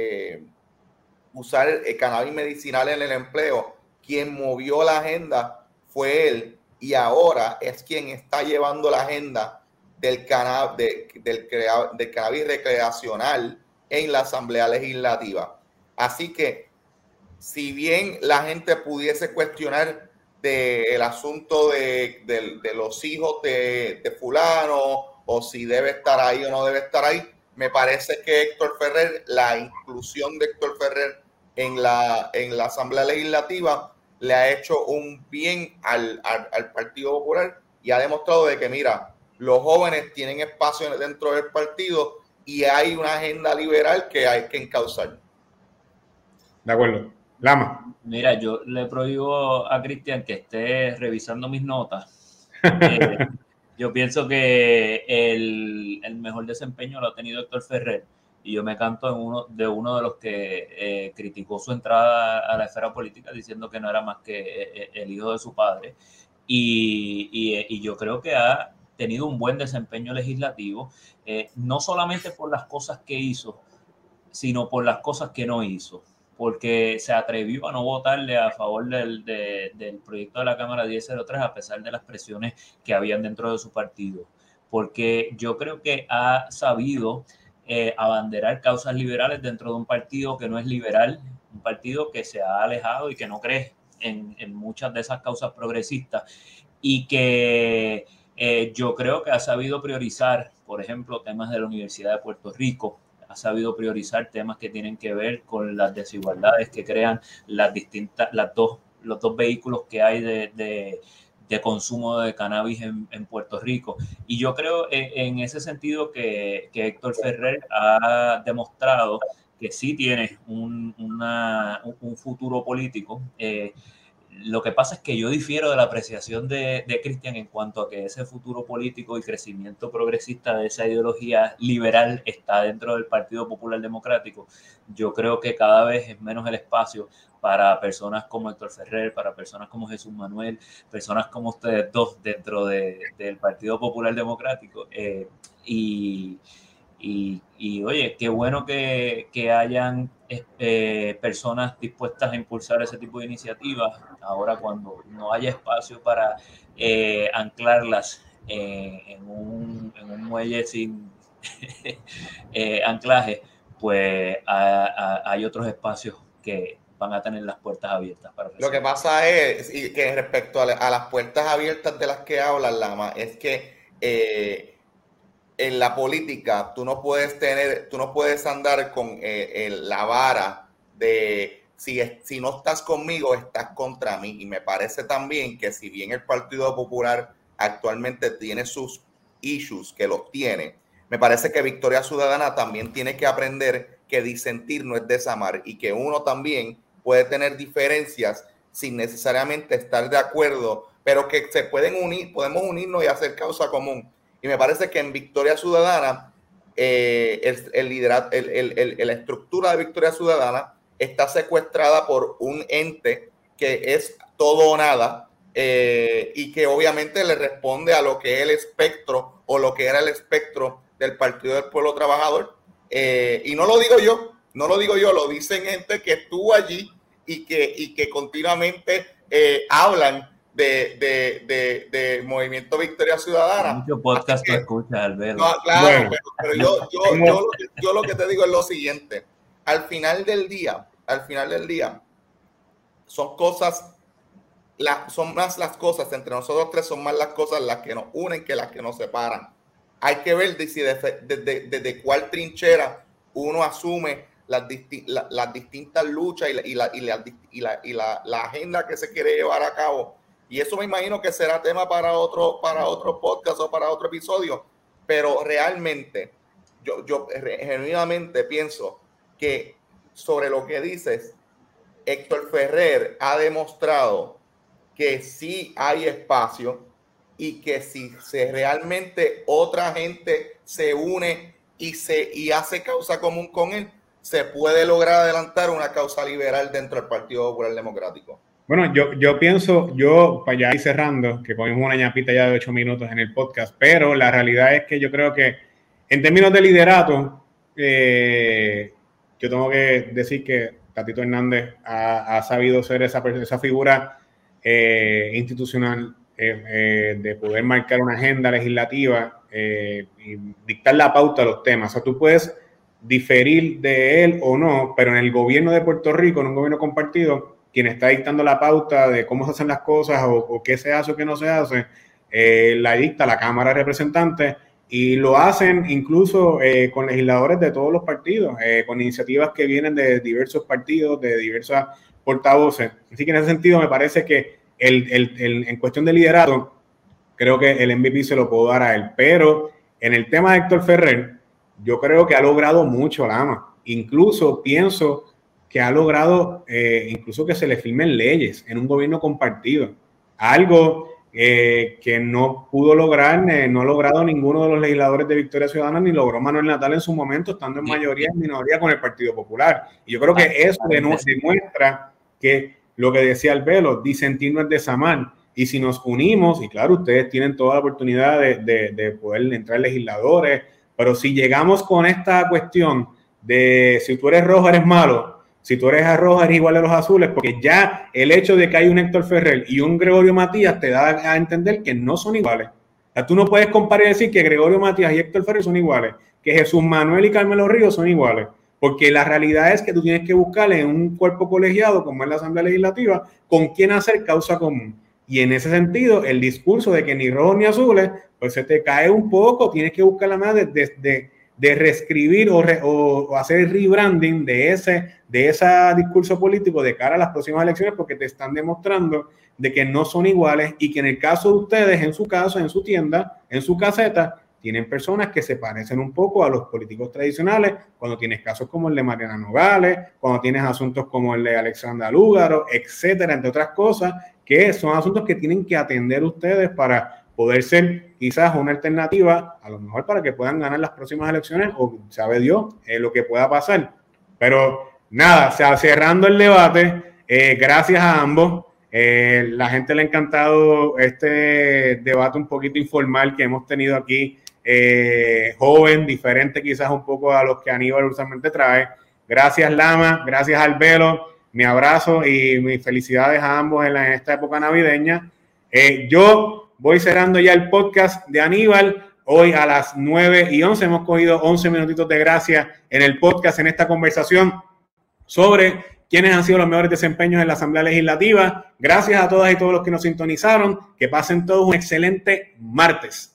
usar cannabis medicinal en el empleo. Quien movió la agenda fue él, y ahora es quien está llevando la agenda del cannabis recreacional en la Asamblea Legislativa. Así que, si bien la gente pudiese cuestionar del asunto de los hijos de fulano, o si debe estar ahí o no debe estar ahí, me parece que Héctor Ferrer, la inclusión de Héctor Ferrer en la Asamblea Legislativa, le ha hecho un bien al Partido Popular, y ha demostrado de que, mira, los jóvenes tienen espacio dentro del partido y hay una agenda liberal que hay que encauzar. De acuerdo. Lama. Mira, yo le prohíbo a Cristian que esté revisando mis notas. Yo pienso que el mejor desempeño lo ha tenido Héctor Ferrer, y yo me canto en uno de los que criticó su entrada a la esfera política diciendo que no era más que el hijo de su padre. Y yo creo que ha tenido un buen desempeño legislativo, no solamente por las cosas que hizo, sino por las cosas que no hizo, porque se atrevió a no votarle a favor del proyecto de la Cámara 1003 a pesar de las presiones que habían dentro de su partido, porque yo creo que ha sabido abanderar causas liberales dentro de un partido que no es liberal, un partido que se ha alejado y que no cree en muchas de esas causas progresistas, y que yo creo que ha sabido priorizar, por ejemplo, temas de la Universidad de Puerto Rico, ha sabido priorizar temas que tienen que ver con las desigualdades que crean los dos vehículos que hay de consumo de cannabis en Puerto Rico. Y yo creo en ese sentido que Héctor Ferrer ha demostrado que sí tiene un futuro político. Lo que pasa es que yo difiero de la apreciación de Cristian en cuanto a que ese futuro político y crecimiento progresista de esa ideología liberal está dentro del Partido Popular Democrático. Yo creo que cada vez es menos el espacio para personas como Héctor Ferrer, para personas como Jesús Manuel, personas como ustedes dos dentro del Partido Popular Democrático. Y oye, qué bueno que hayan personas dispuestas a impulsar ese tipo de iniciativas ahora cuando no haya espacio para anclarlas en un muelle sin anclaje, pues hay otros espacios que van a tener las puertas abiertas para recibir. Lo que pasa es, y que respecto a las puertas abiertas de las que habla Lama, es que en la política tú no puedes andar con la vara de si no estás conmigo, estás contra mí. Y me parece también que si bien el Partido Popular actualmente tiene sus issues, que los tiene, me parece que Victoria Ciudadana también tiene que aprender que disentir no es desamar, y que uno también puede tener diferencias sin necesariamente estar de acuerdo, pero que se pueden unir, podemos unirnos y hacer causa común. Y me parece que en Victoria Ciudadana, la estructura de Victoria Ciudadana está secuestrada por un ente que es todo o nada, y que obviamente le responde a lo que es el espectro o lo que era el espectro del Partido del Pueblo Trabajador. Y no lo digo yo, lo dicen gente que estuvo allí y que continuamente hablan de Movimiento Victoria Ciudadana. Mucho podcast que escuchas, Alberto. No, claro, bueno, pero yo lo que te digo es lo siguiente. Al final del día, son más las cosas entre nosotros tres, son más las cosas las que nos unen que las que nos separan. Hay que ver desde cuál trinchera uno asume las distintas luchas y la agenda que se quiere llevar a cabo. Y eso me imagino que será tema para otro podcast o para otro episodio. Pero realmente, yo genuinamente pienso que sobre lo que dices, Héctor Ferrer ha demostrado que sí hay espacio, y que si realmente otra gente se une y hace causa común con él, se puede lograr adelantar una causa liberal dentro del Partido Popular Democrático. Bueno, yo pienso, para ya ir cerrando, que ponemos una ñapita ya de 8 minutos en el podcast, pero la realidad es que yo creo que en términos de liderato, yo tengo que decir que Tatito Hernández ha sabido ser esa figura institucional, de poder marcar una agenda legislativa y dictar la pauta de los temas. O sea, tú puedes diferir de él o no, pero en el gobierno de Puerto Rico, en un gobierno compartido, quien está dictando la pauta de cómo se hacen las cosas o qué se hace o qué no se hace, la dicta la Cámara de Representantes, y lo hacen incluso con legisladores de todos los partidos, con iniciativas que vienen de diversos partidos, de diversas portavoces. Así que en ese sentido me parece que en cuestión de liderato, creo que el MVP se lo puedo dar a él. Pero en el tema de Héctor Ferrer, yo creo que ha logrado mucho, Lama. Incluso pienso que ha logrado incluso que se le firmen leyes en un gobierno compartido. Algo que no pudo lograr, no ha logrado ninguno de los legisladores de Victoria Ciudadana, ni logró Manuel Natal en su momento, estando en mayoría en minoría con el Partido Popular. Y yo creo que eso demuestra que lo que decía Albelo, disentir no es desamar. Y si nos unimos, y claro, ustedes tienen toda la oportunidad de poder entrar legisladores, pero si llegamos con esta cuestión de si tú eres rojo eres malo, si tú eres rojo eres igual a los azules, porque ya el hecho de que hay un Héctor Ferrer y un Gregorio Matías te da a entender que no son iguales. O sea, tú no puedes comparar y decir que Gregorio Matías y Héctor Ferrer son iguales, que Jesús Manuel y Carmelo Ríos son iguales, porque la realidad es que tú tienes que buscarle en un cuerpo colegiado como es la Asamblea Legislativa con quién hacer causa común. Y en ese sentido, el discurso de que ni rojos ni azules, pues se te cae un poco, tienes que buscar la manera de reescribir o hacer el rebranding de ese discurso político de cara a las próximas elecciones, porque te están demostrando de que no son iguales y que en el caso de ustedes, en su caso, en su tienda, en su caseta, tienen personas que se parecen un poco a los políticos tradicionales, cuando tienes casos como el de Mariana Nogales, cuando tienes asuntos como el de Alexandra Lúgaro, etcétera, entre otras cosas, que son asuntos que tienen que atender ustedes para poder ser quizás una alternativa, a lo mejor para que puedan ganar las próximas elecciones, o sabe Dios lo que pueda pasar. Pero nada, cerrando el debate, gracias a ambos. La gente le ha encantado este debate un poquito informal que hemos tenido aquí, joven, diferente quizás un poco a los que Aníbal usualmente trae. Gracias, Lama, gracias, Albelo. Mi abrazo y mis felicidades a ambos en esta época navideña. Yo voy cerrando ya el podcast de Aníbal. Hoy a las 9:11 hemos cogido 11 minutitos de gracia en el podcast, en esta conversación sobre quiénes han sido los mejores desempeños en la Asamblea Legislativa. Gracias a todas y todos los que nos sintonizaron. Que pasen todos un excelente martes.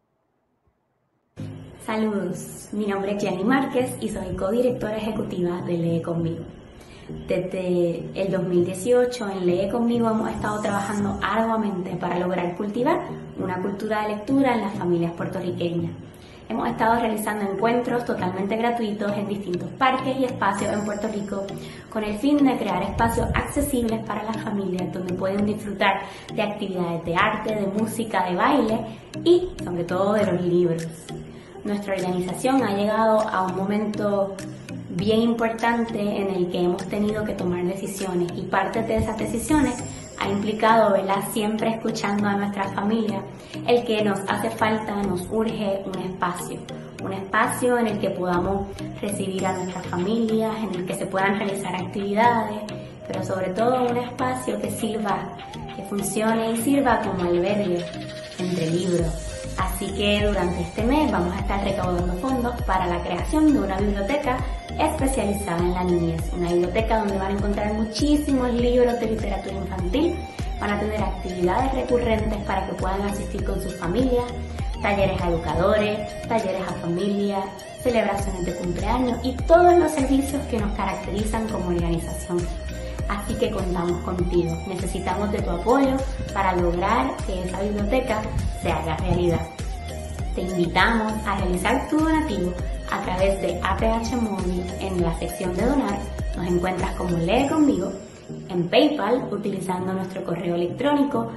Saludos, mi nombre es Gianni Márquez y soy codirectora ejecutiva de Lee Conmigo. Desde el 2018 en Lee Conmigo hemos estado trabajando arduamente para lograr cultivar una cultura de lectura en las familias puertorriqueñas. Hemos estado realizando encuentros totalmente gratuitos en distintos parques y espacios en Puerto Rico con el fin de crear espacios accesibles para las familias donde pueden disfrutar de actividades de arte, de música, de baile y sobre todo de los libros. Nuestra organización ha llegado a un momento bien importante en el que hemos tenido que tomar decisiones y parte de esas decisiones ha implicado, ¿verdad?, siempre escuchando a nuestras familias, el que nos hace falta, nos urge un espacio en el que podamos recibir a nuestras familias, en el que se puedan realizar actividades, pero sobre todo un espacio que sirva, que funcione y sirva como albergue entre libros. Así que durante este mes vamos a estar recaudando fondos para la creación de una biblioteca especializada en la niñez. Una biblioteca donde van a encontrar muchísimos libros de literatura infantil, van a tener actividades recurrentes para que puedan asistir con sus familias, talleres a educadores, talleres a familias, celebraciones de cumpleaños y todos los servicios que nos caracterizan como organización. Así que contamos contigo. Necesitamos de tu apoyo para lograr que esa biblioteca se haga realidad. Te invitamos a realizar tu donativo a través de APH Móvil en la sección de donar. Nos encuentras como Lee Conmigo, en PayPal utilizando nuestro correo electrónico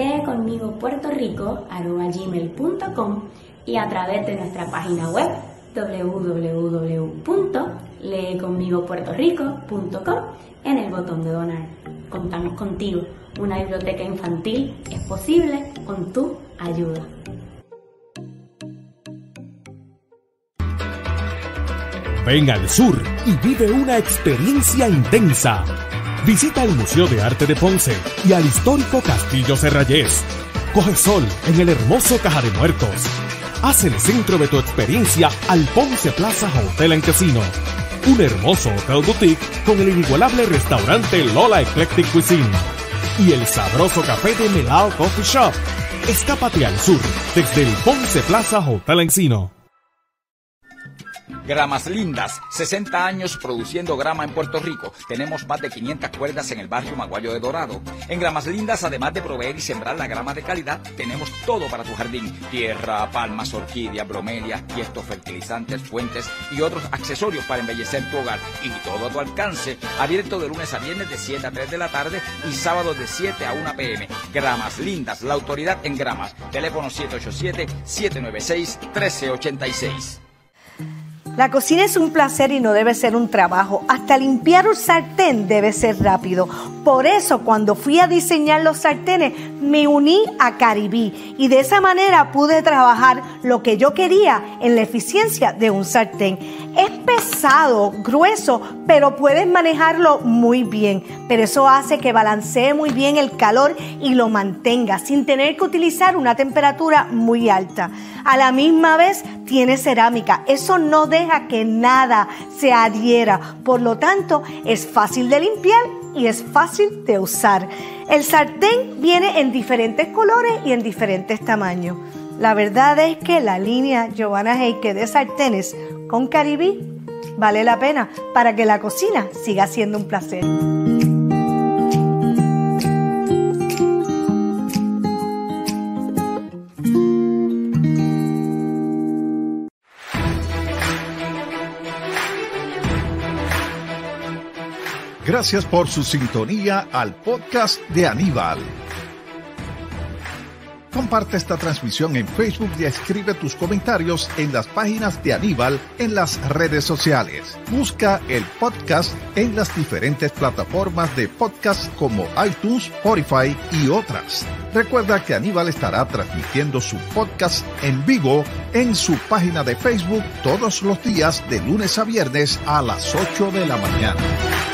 leeconmigopuertorico@gmail.com y a través de nuestra página web www.leeconmigopuertorico.com en el botón de donar. Contamos contigo. Una biblioteca infantil es posible con tu ayuda. Ven al sur y vive una experiencia intensa. Visita el Museo de Arte de Ponce y al histórico Castillo Serrayés. Coge sol en el hermoso Caja de Muertos. Haz el centro de tu experiencia al Ponce Plaza Hotel and Casino. Un hermoso hotel boutique con el inigualable restaurante Lola Eclectic Cuisine. Y el sabroso café de Melao Coffee Shop. Escápate al sur desde el Ponce Plaza Hotel and Casino. Gramas Lindas, 60 años produciendo grama en Puerto Rico. Tenemos más de 500 cuerdas en el barrio Maguayo de Dorado. En Gramas Lindas, además de proveer y sembrar la grama de calidad, tenemos todo para tu jardín. Tierra, palmas, orquídeas, bromelias, tiestos, fertilizantes, fuentes y otros accesorios para embellecer tu hogar. Y todo a tu alcance. Abierto de lunes a viernes de 7 a 3 de la tarde y sábados de 7 a 1 p.m. Gramas Lindas, la autoridad en gramas. Teléfono 787-796-1386. La cocina es un placer y no debe ser un trabajo. Hasta limpiar un sartén debe ser rápido. Por eso, cuando fui a diseñar los sartenes, me uní a Caribí y de esa manera pude trabajar lo que yo quería en la eficiencia de un sartén. Es pesado, grueso, pero puedes manejarlo muy bien. Pero eso hace que balancee muy bien el calor y lo mantenga sin tener que utilizar una temperatura muy alta. A la misma vez tiene cerámica. Eso no deja que nada se adhiera. Por lo tanto, es fácil de limpiar y es fácil de usar. El sartén viene en diferentes colores y en diferentes tamaños. La verdad es que la línea Giovanna Heike de sartenes con Caribí vale la pena para que la cocina siga siendo un placer. Gracias por su sintonía al podcast de Aníbal. Comparte esta transmisión en Facebook y escribe tus comentarios en las páginas de Aníbal en las redes sociales. Busca el podcast en las diferentes plataformas de podcast como iTunes, Spotify y otras. Recuerda que Aníbal estará transmitiendo su podcast en vivo en su página de Facebook todos los días de lunes a viernes a las 8 de la mañana.